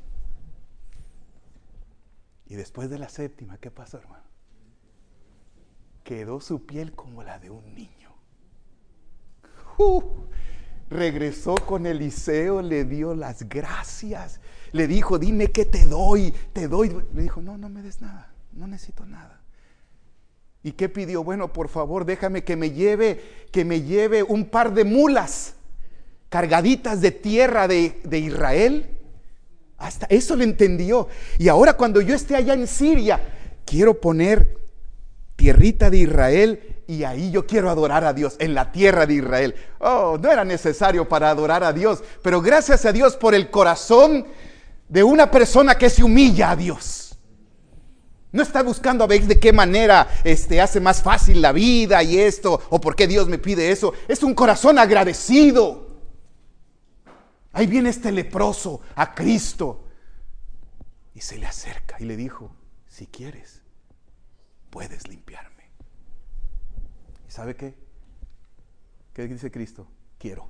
Y después de la séptima, ¿qué pasó, hermano? Quedó su piel como la de un niño. Uh, regresó con Eliseo, le dio las gracias. Le dijo, dime qué te doy, te doy. Le dijo, no, no me des nada, no necesito nada. ¿Y qué pidió? Bueno, por favor, déjame que me lleve, que me lleve un par de mulas cargaditas de tierra de, de Israel. Hasta eso le entendió. Y ahora cuando yo esté allá en Siria, quiero poner tierrita de Israel y ahí yo quiero adorar a Dios, en la tierra de Israel. Oh, no era necesario para adorar a Dios, pero gracias a Dios por el corazón de una persona que se humilla a Dios. No está buscando a ver de qué manera este, hace más fácil la vida y esto, o por qué Dios me pide eso. Es un corazón agradecido. Ahí viene este leproso a Cristo y se le acerca y le dijo, si quieres, puedes limpiarme. ¿Y sabe qué? ¿Qué dice Cristo? Quiero.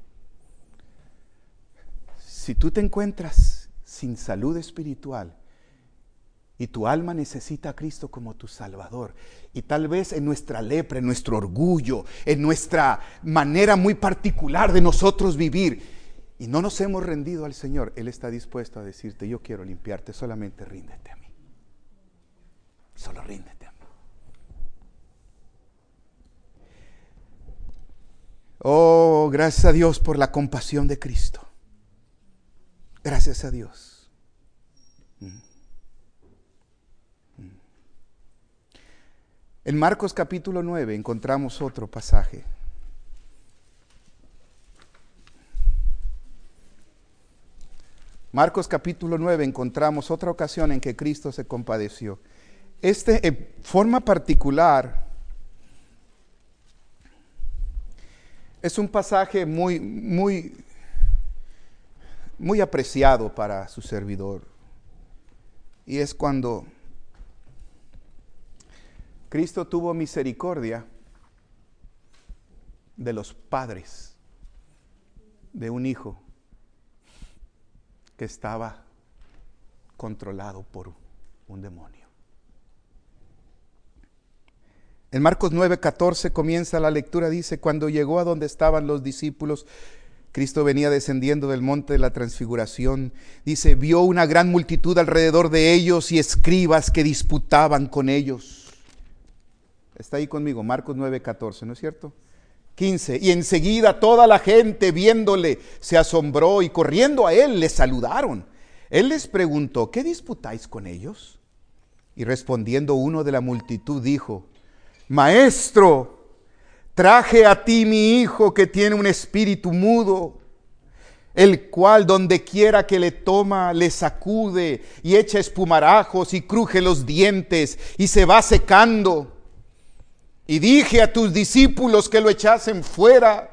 Si tú te encuentras sin salud espiritual y tu alma necesita a Cristo como tu Salvador, y tal vez en nuestra lepra, en nuestro orgullo, en nuestra manera muy particular de nosotros vivir, y no nos hemos rendido al Señor, Él está dispuesto a decirte, yo quiero limpiarte, solamente ríndete a mí. Solo ríndete a mí. Oh, gracias a Dios por la compasión de Cristo. Gracias a Dios. En Marcos capítulo nueve encontramos otro pasaje. Marcos capítulo nueve encontramos otra ocasión en que Cristo se compadeció. Este, en forma particular, es un pasaje muy, muy, muy apreciado para su servidor. Y es cuando Cristo tuvo misericordia de los padres de un hijo que estaba controlado por un demonio. En Marcos nueve catorce comienza la lectura, dice, cuando llegó a donde estaban los discípulos, Cristo venía descendiendo del monte de la transfiguración, dice, vio una gran multitud alrededor de ellos y escribas que disputaban con ellos. Está ahí conmigo, Marcos nueve catorce, ¿no es cierto? quince, y enseguida toda la gente viéndole se asombró y corriendo a él le saludaron. Él les preguntó, ¿qué disputáis con ellos? Y respondiendo uno de la multitud dijo, Maestro, traje a ti mi hijo que tiene un espíritu mudo, el cual donde quiera que le toma, le sacude y echa espumarajos y cruje los dientes y se va secando. Y dije a tus discípulos que lo echasen fuera,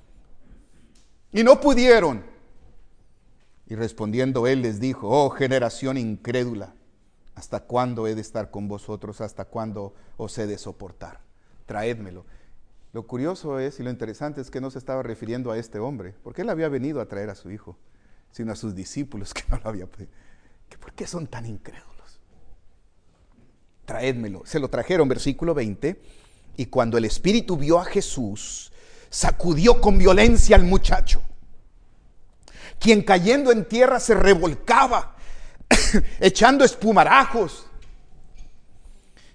y no pudieron. Y respondiendo él les dijo, oh generación incrédula, ¿hasta cuándo he de estar con vosotros? ¿Hasta cuándo os he de soportar? Traédmelo. Lo curioso es, y lo interesante es que no se estaba refiriendo a este hombre, porque él había venido a traer a su hijo, sino a sus discípulos que no lo había pedido. ¿Por qué son tan incrédulos? Traédmelo. Se lo trajeron, versículo veinte. Y cuando el espíritu vio a Jesús, sacudió con violencia al muchacho, quien cayendo en tierra se revolcaba, echando espumarajos.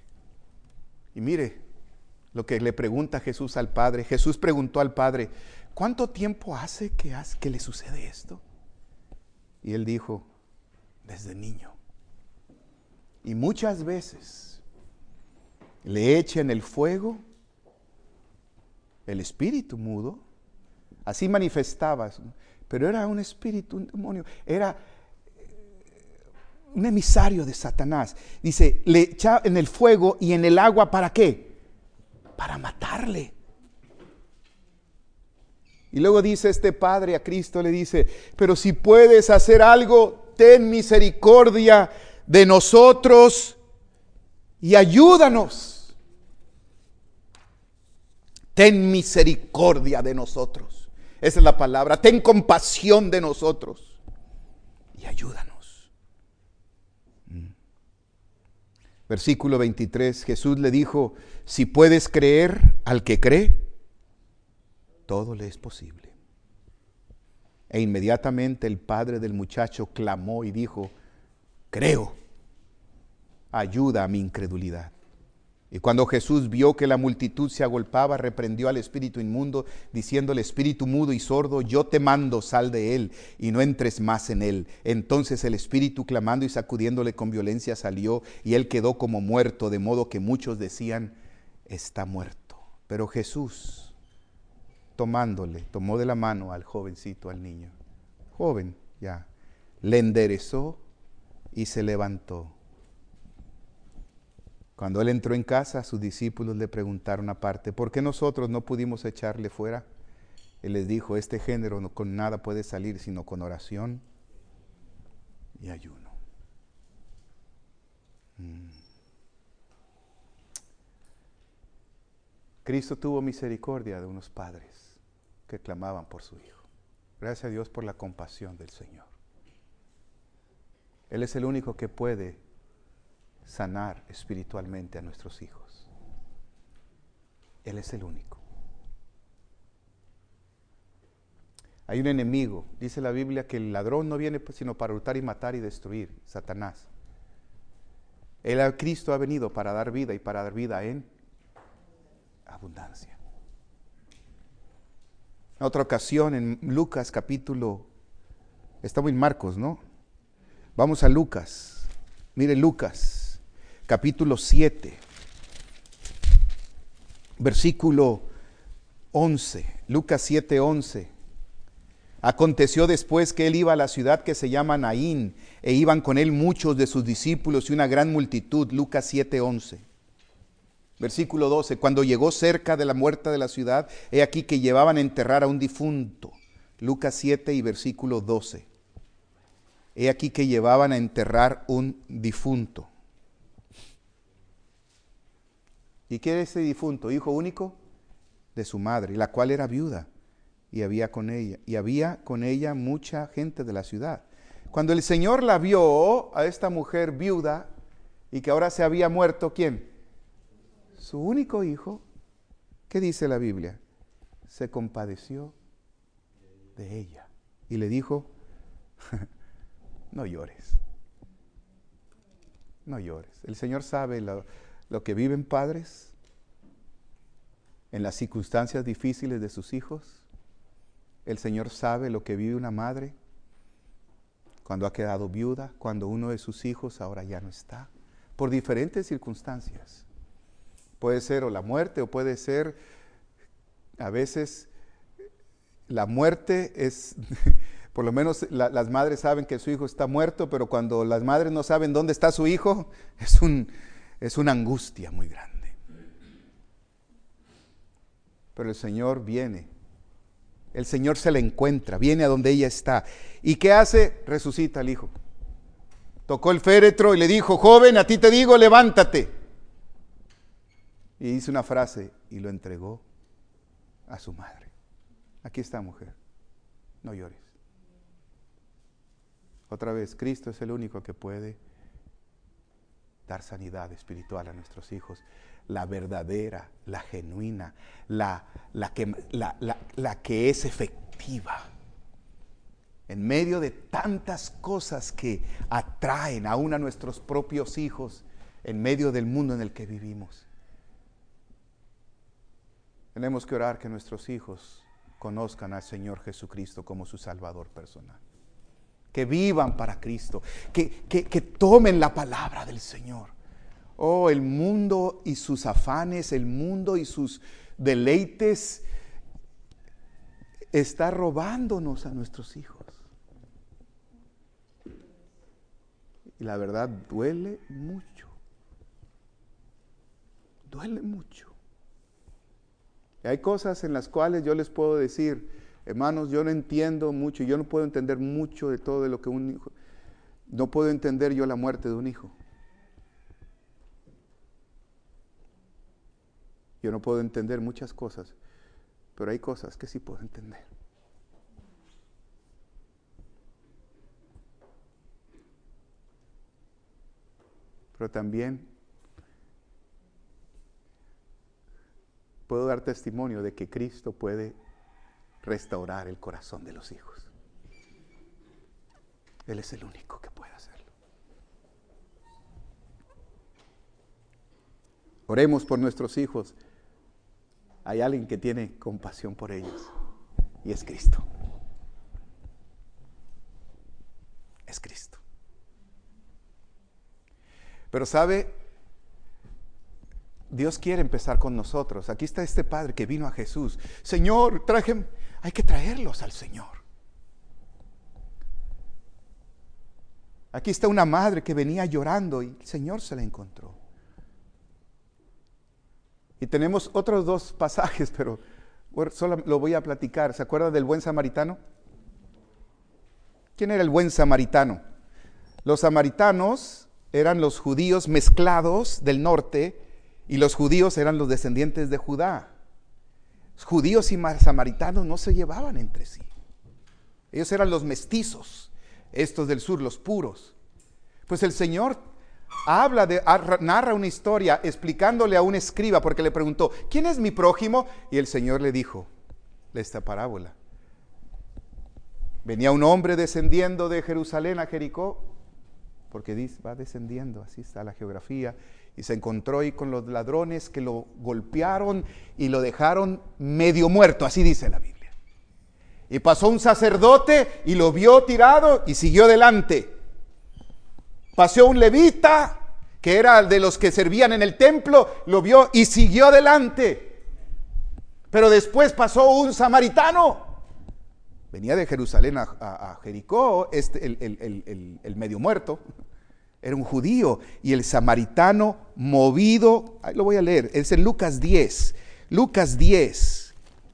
Y mire lo que le pregunta Jesús al Padre. Jesús preguntó al Padre, ¿cuánto tiempo hace que, hace que le sucede esto? Y él dijo, desde niño. Y muchas veces le echa en el fuego el espíritu mudo. Así manifestaba, pero era un espíritu, un demonio, era un emisario de Satanás. Dice, le echa en el fuego y en el agua, ¿para qué? Para matarle. Y luego dice este padre a Cristo, le dice, pero si puedes hacer algo, ten misericordia de nosotros y ayúdanos. Ten misericordia de nosotros. Esa es la palabra. Ten compasión de nosotros y ayúdanos. Mm. Versículo veintitrés. Jesús le dijo, si puedes creer al que cree, todo le es posible. E inmediatamente el padre del muchacho clamó y dijo, creo, ayuda a mi incredulidad. Y cuando Jesús vio que la multitud se agolpaba, reprendió al espíritu inmundo, diciéndole, espíritu mudo y sordo, yo te mando, sal de él, y no entres más en él. Entonces el espíritu, clamando y sacudiéndole con violencia, salió, y él quedó como muerto, de modo que muchos decían, está muerto. Pero Jesús, tomándole, tomó de la mano al jovencito, al niño, joven ya, le enderezó y se levantó. Cuando él entró en casa, sus discípulos le preguntaron aparte, ¿por qué nosotros no pudimos echarle fuera? Él les dijo, este género no, con nada puede salir sino con oración y ayuno. Mm. Cristo tuvo misericordia de unos padres que clamaban por su Hijo. Gracias a Dios por la compasión del Señor. Él es el único que puede sanar espiritualmente a nuestros hijos. Él es el único. Hay un enemigo, dice la Biblia, que el ladrón no viene sino para hurtar y matar y destruir, Satanás. El Cristo ha venido para dar vida y para dar vida en abundancia. En otra ocasión, en Lucas capítulo, estamos en Marcos, ¿no? Vamos a Lucas. Mire Lucas capítulo siete, versículo once. Lucas siete, once. Aconteció después que él iba a la ciudad que se llama Naín, e iban con él muchos de sus discípulos y una gran multitud. Lucas siete, once. Versículo doce. Cuando llegó cerca de la muerta de la ciudad, he aquí que llevaban a enterrar a un difunto. Lucas siete y versículo doce. He aquí que llevaban a enterrar un difunto. ¿Y qué era ese difunto? Hijo único de su madre, la cual era viuda, y había con ella, y había con ella mucha gente de la ciudad. Cuando el Señor la vio a esta mujer viuda, y que ahora se había muerto, ¿quién? Su único hijo. ¿Qué dice la Biblia? Se compadeció de ella, y le dijo, no llores, no llores. El Señor sabe lo Lo que viven padres en las circunstancias difíciles de sus hijos. El Señor sabe lo que vive una madre cuando ha quedado viuda, cuando uno de sus hijos ahora ya no está, por diferentes circunstancias. Puede ser o la muerte, o puede ser, a veces, la muerte es, por lo menos la, las madres saben que su hijo está muerto, pero cuando las madres no saben dónde está su hijo, es un... Es una angustia muy grande. Pero el Señor viene. El Señor se la encuentra, viene a donde ella está. ¿Y qué hace? Resucita al hijo. Tocó el féretro y le dijo, joven, a ti te digo, levántate. Y dice una frase y lo entregó a su madre. Aquí está, mujer, no llores. Otra vez, Cristo es el único que puede dar sanidad espiritual a nuestros hijos, la verdadera, la genuina, la, la, que, la, la, la que es efectiva. En medio de tantas cosas que atraen aún a nuestros propios hijos, en medio del mundo en el que vivimos. Tenemos que orar que nuestros hijos conozcan al Señor Jesucristo como su Salvador personal. Que vivan para Cristo, que, que, que tomen la palabra del Señor. Oh, el mundo y sus afanes, el mundo y sus deleites está robándonos a nuestros hijos. Y la verdad duele mucho. Duele mucho. Y hay cosas en las cuales yo les puedo decir, hermanos, yo no entiendo mucho, yo no puedo entender mucho de todo de lo que un hijo, no puedo entender yo la muerte de un hijo. Yo no puedo entender muchas cosas, pero hay cosas que sí puedo entender. Pero también puedo dar testimonio de que Cristo puede restaurar el corazón de los hijos. Él es el único que puede hacerlo. Oremos por nuestros hijos. Hay alguien que tiene compasión por ellos y es Cristo. Es Cristo. Pero sabe, Dios quiere empezar con nosotros. Aquí está este padre que vino a Jesús. Señor, traje, hay que traerlos al Señor. Aquí está una madre que venía llorando y el Señor se la encontró. Y tenemos otros dos pasajes, pero solo lo voy a platicar. ¿Se acuerdan del buen samaritano? ¿Quién era el buen samaritano? Los samaritanos eran los judíos mezclados del norte y los judíos eran los descendientes de Judá. Los judíos y samaritanos no se llevaban entre sí. Ellos eran los mestizos, estos del sur, los puros. Pues el Señor habla de, narra una historia explicándole a un escriba, porque le preguntó, ¿quién es mi prójimo? Y el Señor le dijo esta parábola. Venía un hombre descendiendo de Jerusalén a Jericó, porque dice, va descendiendo, así está la geografía, y se encontró ahí con los ladrones que lo golpearon y lo dejaron medio muerto, así dice la Biblia. Y pasó un sacerdote y lo vio tirado y siguió adelante. Pasó un levita, que era de los que servían en el templo, lo vio y siguió adelante. Pero después pasó un samaritano. Venía de Jerusalén a, a, a Jericó, este, el, el, el, el, el medio muerto, era un judío. Y el samaritano movido, ahí lo voy a leer, es en Lucas diez, Lucas diez,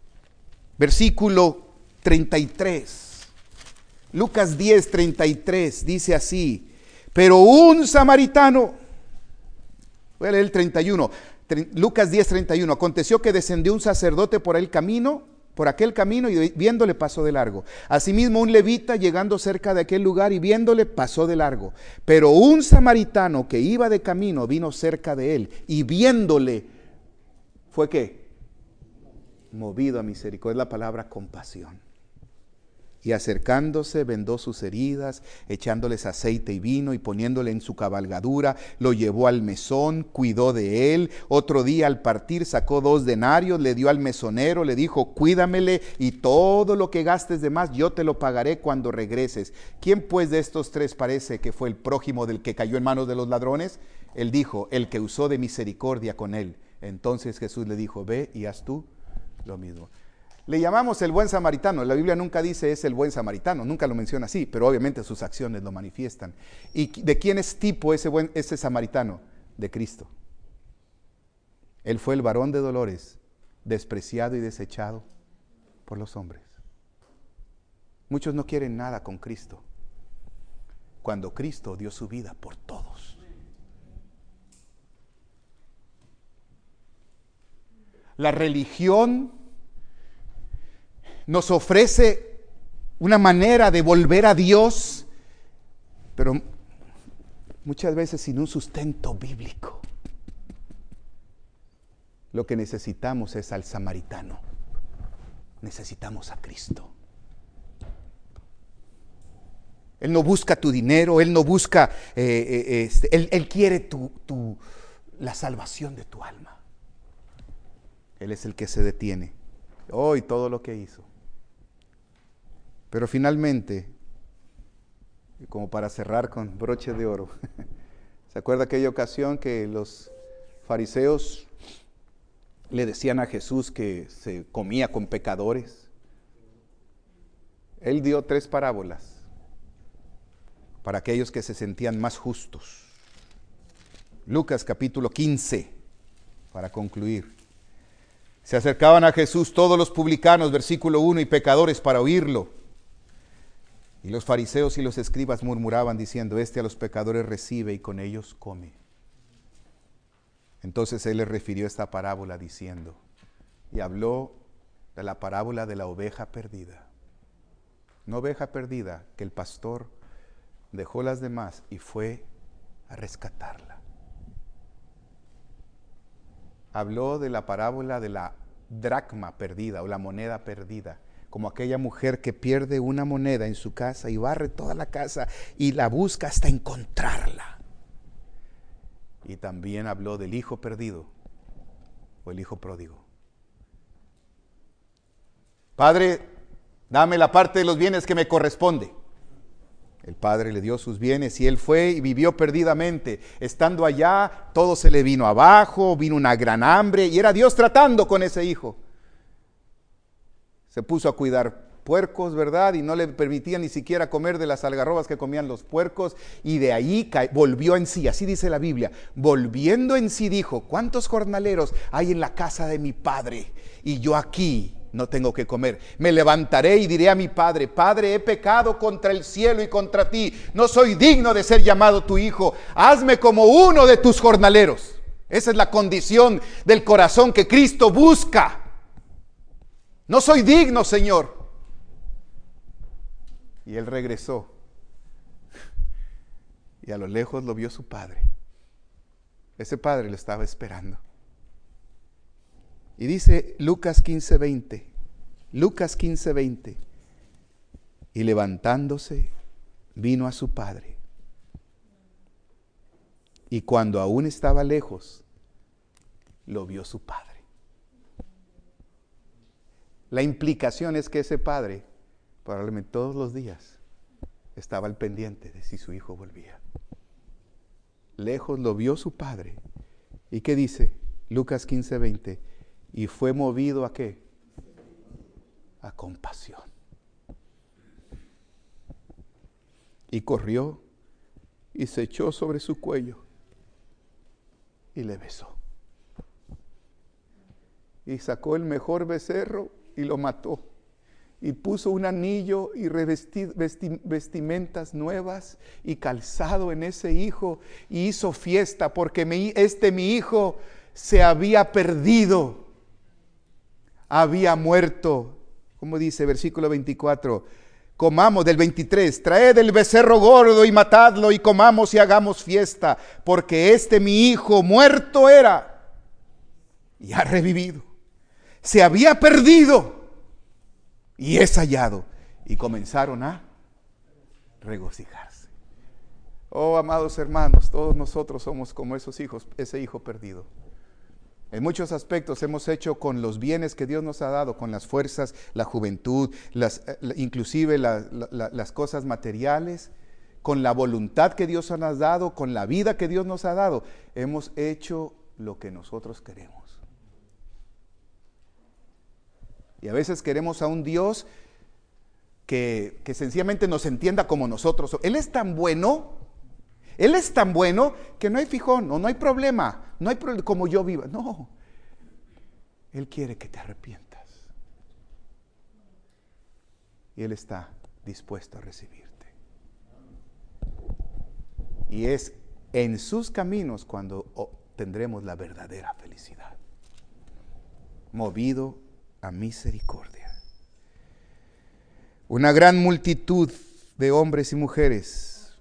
versículo treinta y tres. Lucas diez, treinta y tres, dice así. Pero un samaritano, voy a leer el treinta y uno, Lucas diez, treinta y uno, aconteció que descendió un sacerdote por el camino, por aquel camino y viéndole pasó de largo. Asimismo un levita llegando cerca de aquel lugar y viéndole pasó de largo. Pero un samaritano que iba de camino vino cerca de él y viéndole, ¿fue qué? Movido a misericordia, es la palabra compasión. Y acercándose vendó sus heridas, echándoles aceite y vino y poniéndole en su cabalgadura, lo llevó al mesón, cuidó de él. Otro día al partir sacó dos denarios, le dio al mesonero, le dijo, cuídamele y todo lo que gastes de más yo te lo pagaré cuando regreses. ¿Quién pues de estos tres parece que fue el prójimo del que cayó en manos de los ladrones? Él dijo, el que usó de misericordia con él. Entonces Jesús le dijo, ve y haz tú lo mismo. Le llamamos el buen samaritano. La Biblia nunca dice es el buen samaritano, nunca lo menciona así, pero obviamente sus acciones lo manifiestan. ¿Y de quién es tipo ese, buen, ese samaritano? De Cristo. Él fue el varón de dolores, despreciado y desechado por los hombres. Muchos no quieren nada con Cristo, cuando Cristo dio su vida por todos. La religión nos ofrece una manera de volver a Dios, pero muchas veces sin un sustento bíblico. Lo que necesitamos es al samaritano. Necesitamos a Cristo. Él no busca tu dinero, Él no busca, eh, eh, este, él, él quiere tu, tu, la salvación de tu alma. Él es el que se detiene. Hoy oh, todo lo que hizo. Pero finalmente, como para cerrar con broche de oro, ¿se acuerda aquella ocasión que los fariseos le decían a Jesús que se comía con pecadores? Él dio tres parábolas para aquellos que se sentían más justos. Lucas capítulo quince, para concluir. Se acercaban a Jesús todos los publicanos, versículo uno, y pecadores para oírlo. Y los fariseos y los escribas murmuraban diciendo: este a los pecadores recibe y con ellos come. Entonces él les refirió esta parábola diciendo, y habló de la parábola de la oveja perdida. Una oveja perdida que el pastor dejó las demás y fue a rescatarla. Habló de la parábola de la dracma perdida o la moneda perdida, como aquella mujer que pierde una moneda en su casa y barre toda la casa y la busca hasta encontrarla. Y también habló del hijo perdido o el hijo pródigo. Padre, dame la parte de los bienes que me corresponde. El padre le dio sus bienes y él fue y vivió perdidamente. Estando allá, todo se le vino abajo, vino una gran hambre y era Dios tratando con ese hijo. Se puso a cuidar puercos, ¿verdad? Y no le permitía ni siquiera comer de las algarrobas que comían los puercos. Y de ahí ca- volvió en sí, así dice la Biblia. Volviendo en sí dijo: ¿cuántos jornaleros hay en la casa de mi padre? Y yo aquí no tengo que comer. Me levantaré y diré a mi padre: Padre, he pecado contra el cielo y contra ti. No soy digno de ser llamado tu hijo. Hazme como uno de tus jornaleros. Esa es la condición del corazón que Cristo busca. No soy digno, Señor. Y él regresó. Y a lo lejos lo vio su padre. Ese padre lo estaba esperando. Y dice Lucas quince veinte, Lucas quince veinte, y levantándose vino a su padre. Y cuando aún estaba lejos, lo vio su padre. La implicación es que ese padre, probablemente todos los días, estaba al pendiente de si su hijo volvía. Lejos lo vio su padre. ¿Y qué dice? Lucas quince veinte. Y fue movido ¿a qué? A compasión. Y corrió y se echó sobre su cuello y le besó. Y sacó el mejor becerro y lo mató. Y puso un anillo y revesti, vesti, vestimentas nuevas y calzado en ese hijo. Y hizo fiesta porque mi, este mi hijo se había perdido. Había muerto. Como dice versículo veinticuatro. Comamos del veintitrés. Traed el becerro gordo y matadlo y comamos y hagamos fiesta. Porque este mi hijo muerto era y ha revivido. Se había perdido y es hallado. Y comenzaron a regocijarse. Oh, amados hermanos, todos nosotros somos como esos hijos, ese hijo perdido. En muchos aspectos hemos hecho con los bienes que Dios nos ha dado, con las fuerzas, la juventud, las, inclusive la, la, las cosas materiales, con la voluntad que Dios nos ha dado, con la vida que Dios nos ha dado. Hemos hecho lo que nosotros queremos. Y a veces queremos a un Dios que, que sencillamente nos entienda como nosotros. Él es tan bueno, Él es tan bueno que no hay fijón, o no hay problema, no hay problema como yo viva. No, Él quiere que te arrepientas. Y Él está dispuesto a recibirte. Y es en sus caminos cuando tendremos la verdadera felicidad. Movido a misericordia. Una gran multitud de hombres y mujeres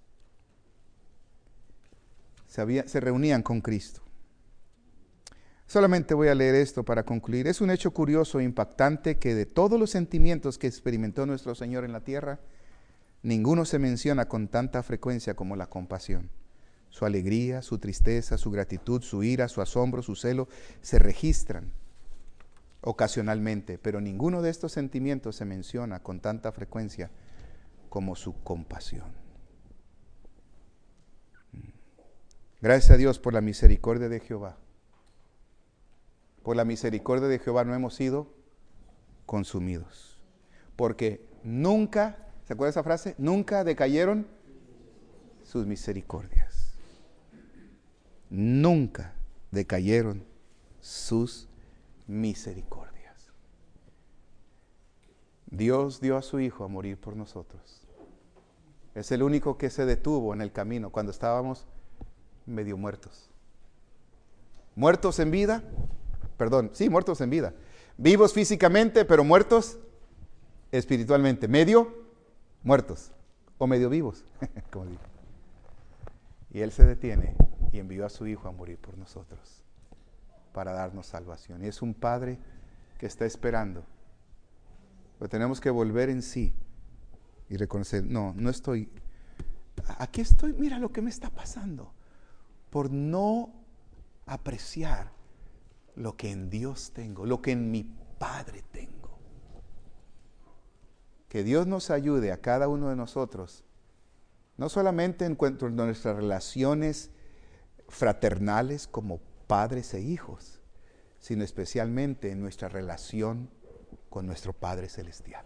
se, había, se reunían con Cristo. Solamente voy a leer esto para concluir. Es un hecho curioso e impactante que de todos los sentimientos que experimentó nuestro Señor en la tierra, ninguno se menciona con tanta frecuencia como la compasión. Su alegría, su tristeza, su gratitud, su ira, su asombro, su celo se registran ocasionalmente, pero ninguno de estos sentimientos se menciona con tanta frecuencia como su compasión. Gracias a Dios por la misericordia de Jehová. Por la misericordia de Jehová no hemos sido consumidos. Porque nunca, ¿se acuerda esa frase? Nunca decayeron sus misericordias. Nunca decayeron sus misericordias. Dios dio a su Hijo a morir por nosotros. Es el único que se detuvo en el camino cuando estábamos medio muertos. Muertos en vida, perdón, sí, muertos en vida. Vivos físicamente, pero muertos espiritualmente. Medio muertos o medio vivos, como digo. Y Él se detiene y envió a su Hijo a morir por nosotros para darnos salvación. Y es un Padre que está esperando. Pero tenemos que volver en sí y reconocer, no, no estoy, aquí estoy, mira lo que me está pasando. Por no apreciar lo que en Dios tengo, lo que en mi Padre tengo. Que Dios nos ayude a cada uno de nosotros, no solamente en cuanto a nuestras relaciones fraternales como padres e hijos, sino especialmente en nuestra relación con nuestro Padre Celestial.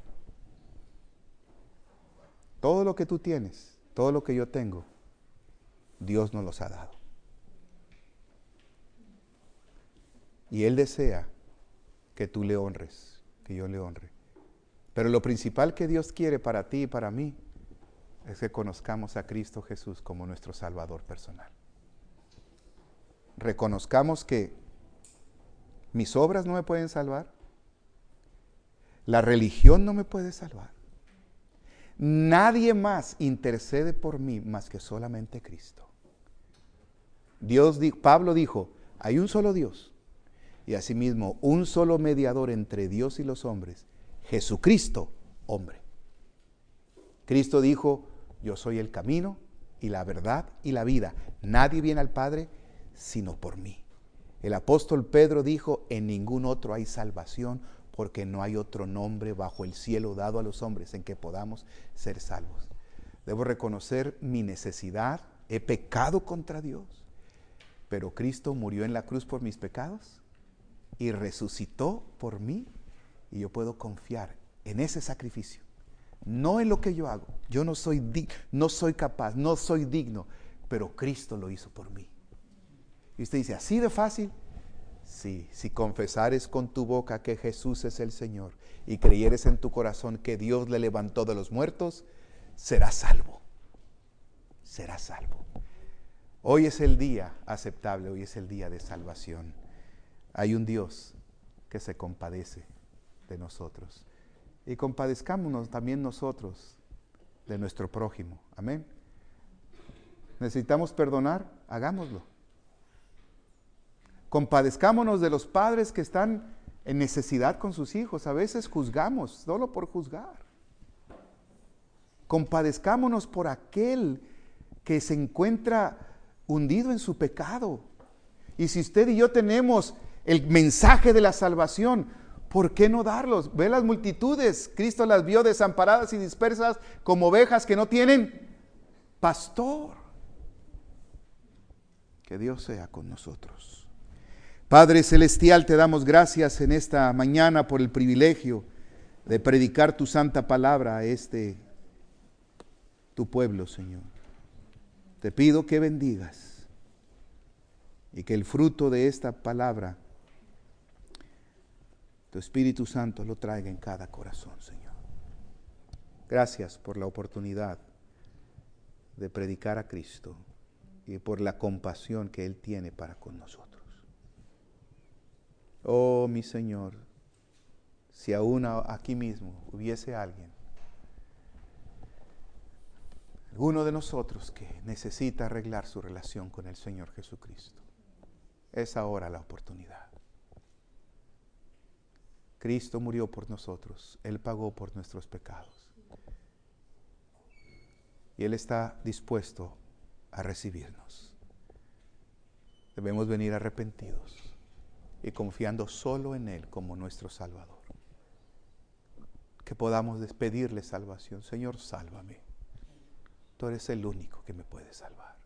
Todo lo que tú tienes, todo lo que yo tengo, Dios nos los ha dado. Y Él desea que tú le honres, que yo le honre. Pero lo principal que Dios quiere para ti y para mí es que conozcamos a Cristo Jesús como nuestro Salvador personal. Reconozcamos que mis obras no me pueden salvar, la religión no me puede salvar, nadie más intercede por mí más que solamente Cristo. Dios, Pablo dijo, hay un solo Dios y asimismo un solo mediador entre Dios y los hombres, Jesucristo, hombre. Cristo dijo, yo soy el camino y la verdad y la vida. Nadie viene al Padre sino por mí. El apóstol Pedro dijo, en ningún otro hay salvación, porque no hay otro nombre bajo el cielo dado a los hombres en que podamos ser salvos. Debo reconocer mi necesidad, he pecado contra Dios, pero Cristo murió en la cruz por mis pecados y resucitó por mí, y yo puedo confiar en ese sacrificio, no en lo que yo hago. Yo no soy dig- no soy capaz, no soy digno, pero Cristo lo hizo por mí. Y usted dice, ¿así de fácil? Sí, si confesares con tu boca que Jesús es el Señor y creyeres en tu corazón que Dios le levantó de los muertos, serás salvo. Serás salvo. Hoy es el día aceptable, hoy es el día de salvación. Hay un Dios que se compadece de nosotros. Y compadezcámonos también nosotros de nuestro prójimo. Amén. ¿Necesitamos perdonar? Hagámoslo. Compadezcámonos de los padres que están en necesidad con sus hijos. A veces juzgamos solo por juzgar. Compadezcámonos por aquel que se encuentra hundido en su pecado. Y si usted y yo tenemos el mensaje de la salvación, ¿por qué no darlos? Ve las multitudes, Cristo las vio desamparadas y dispersas como ovejas que no tienen pastor. Que Dios sea con nosotros. Padre Celestial, te damos gracias en esta mañana por el privilegio de predicar tu santa palabra a este, tu pueblo, Señor. Te pido que bendigas y que el fruto de esta palabra, tu Espíritu Santo lo traiga en cada corazón, Señor. Gracias por la oportunidad de predicar a Cristo y por la compasión que Él tiene para con nosotros. Oh, mi Señor, si aún aquí mismo hubiese alguien, alguno de nosotros que necesita arreglar su relación con el Señor Jesucristo, es ahora la oportunidad. Cristo murió por nosotros, Él pagó por nuestros pecados. Y Él está dispuesto a recibirnos. Debemos venir arrepentidos y confiando solo en Él como nuestro Salvador. Que podamos despedirle salvación. Señor, sálvame. Tú eres el único que me puede salvar.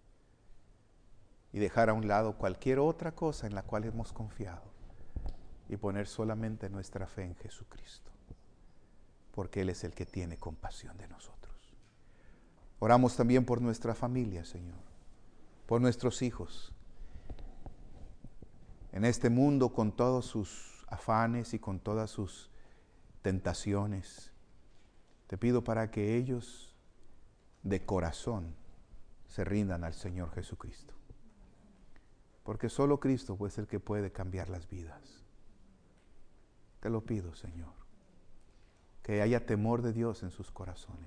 Y dejar a un lado cualquier otra cosa en la cual hemos confiado y poner solamente nuestra fe en Jesucristo, porque Él es el que tiene compasión de nosotros. Oramos también por nuestra familia, Señor, por nuestros hijos. En este mundo, con todos sus afanes y con todas sus tentaciones, te pido para que ellos de corazón se rindan al Señor Jesucristo, porque solo Cristo es el que puede cambiar las vidas. Te lo pido, Señor, que haya temor de Dios en sus corazones.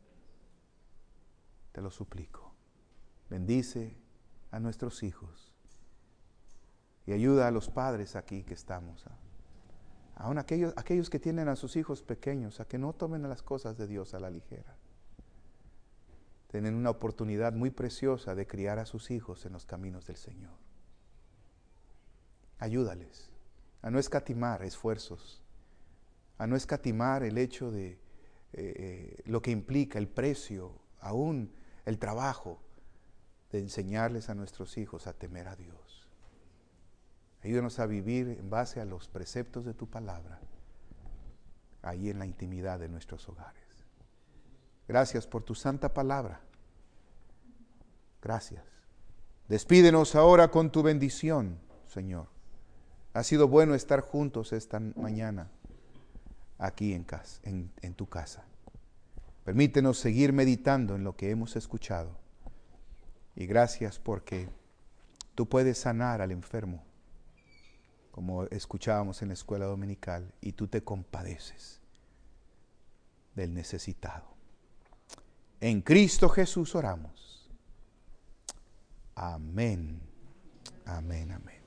Te lo suplico. Bendice a nuestros hijos y ayuda a los padres aquí que estamos, a, aún aquellos, aquellos que tienen a sus hijos pequeños, a que no tomen las cosas de Dios a la ligera. Tienen una oportunidad muy preciosa de criar a sus hijos en los caminos del Señor. Ayúdales a no escatimar esfuerzos, a no escatimar el hecho de eh, eh, lo que implica el precio, aún el trabajo de enseñarles a nuestros hijos a temer a Dios. Ayúdanos a vivir en base a los preceptos de tu palabra, ahí en la intimidad de nuestros hogares. Gracias por tu santa palabra. Gracias. Despídenos ahora con tu bendición, Señor. Ha sido bueno estar juntos esta mañana aquí en, casa, en, en tu casa. Permítenos seguir meditando en lo que hemos escuchado. Y gracias porque tú puedes sanar al enfermo, como escuchábamos en la escuela dominical, y tú te compadeces del necesitado. En Cristo Jesús oramos. Amén. Amén, amén.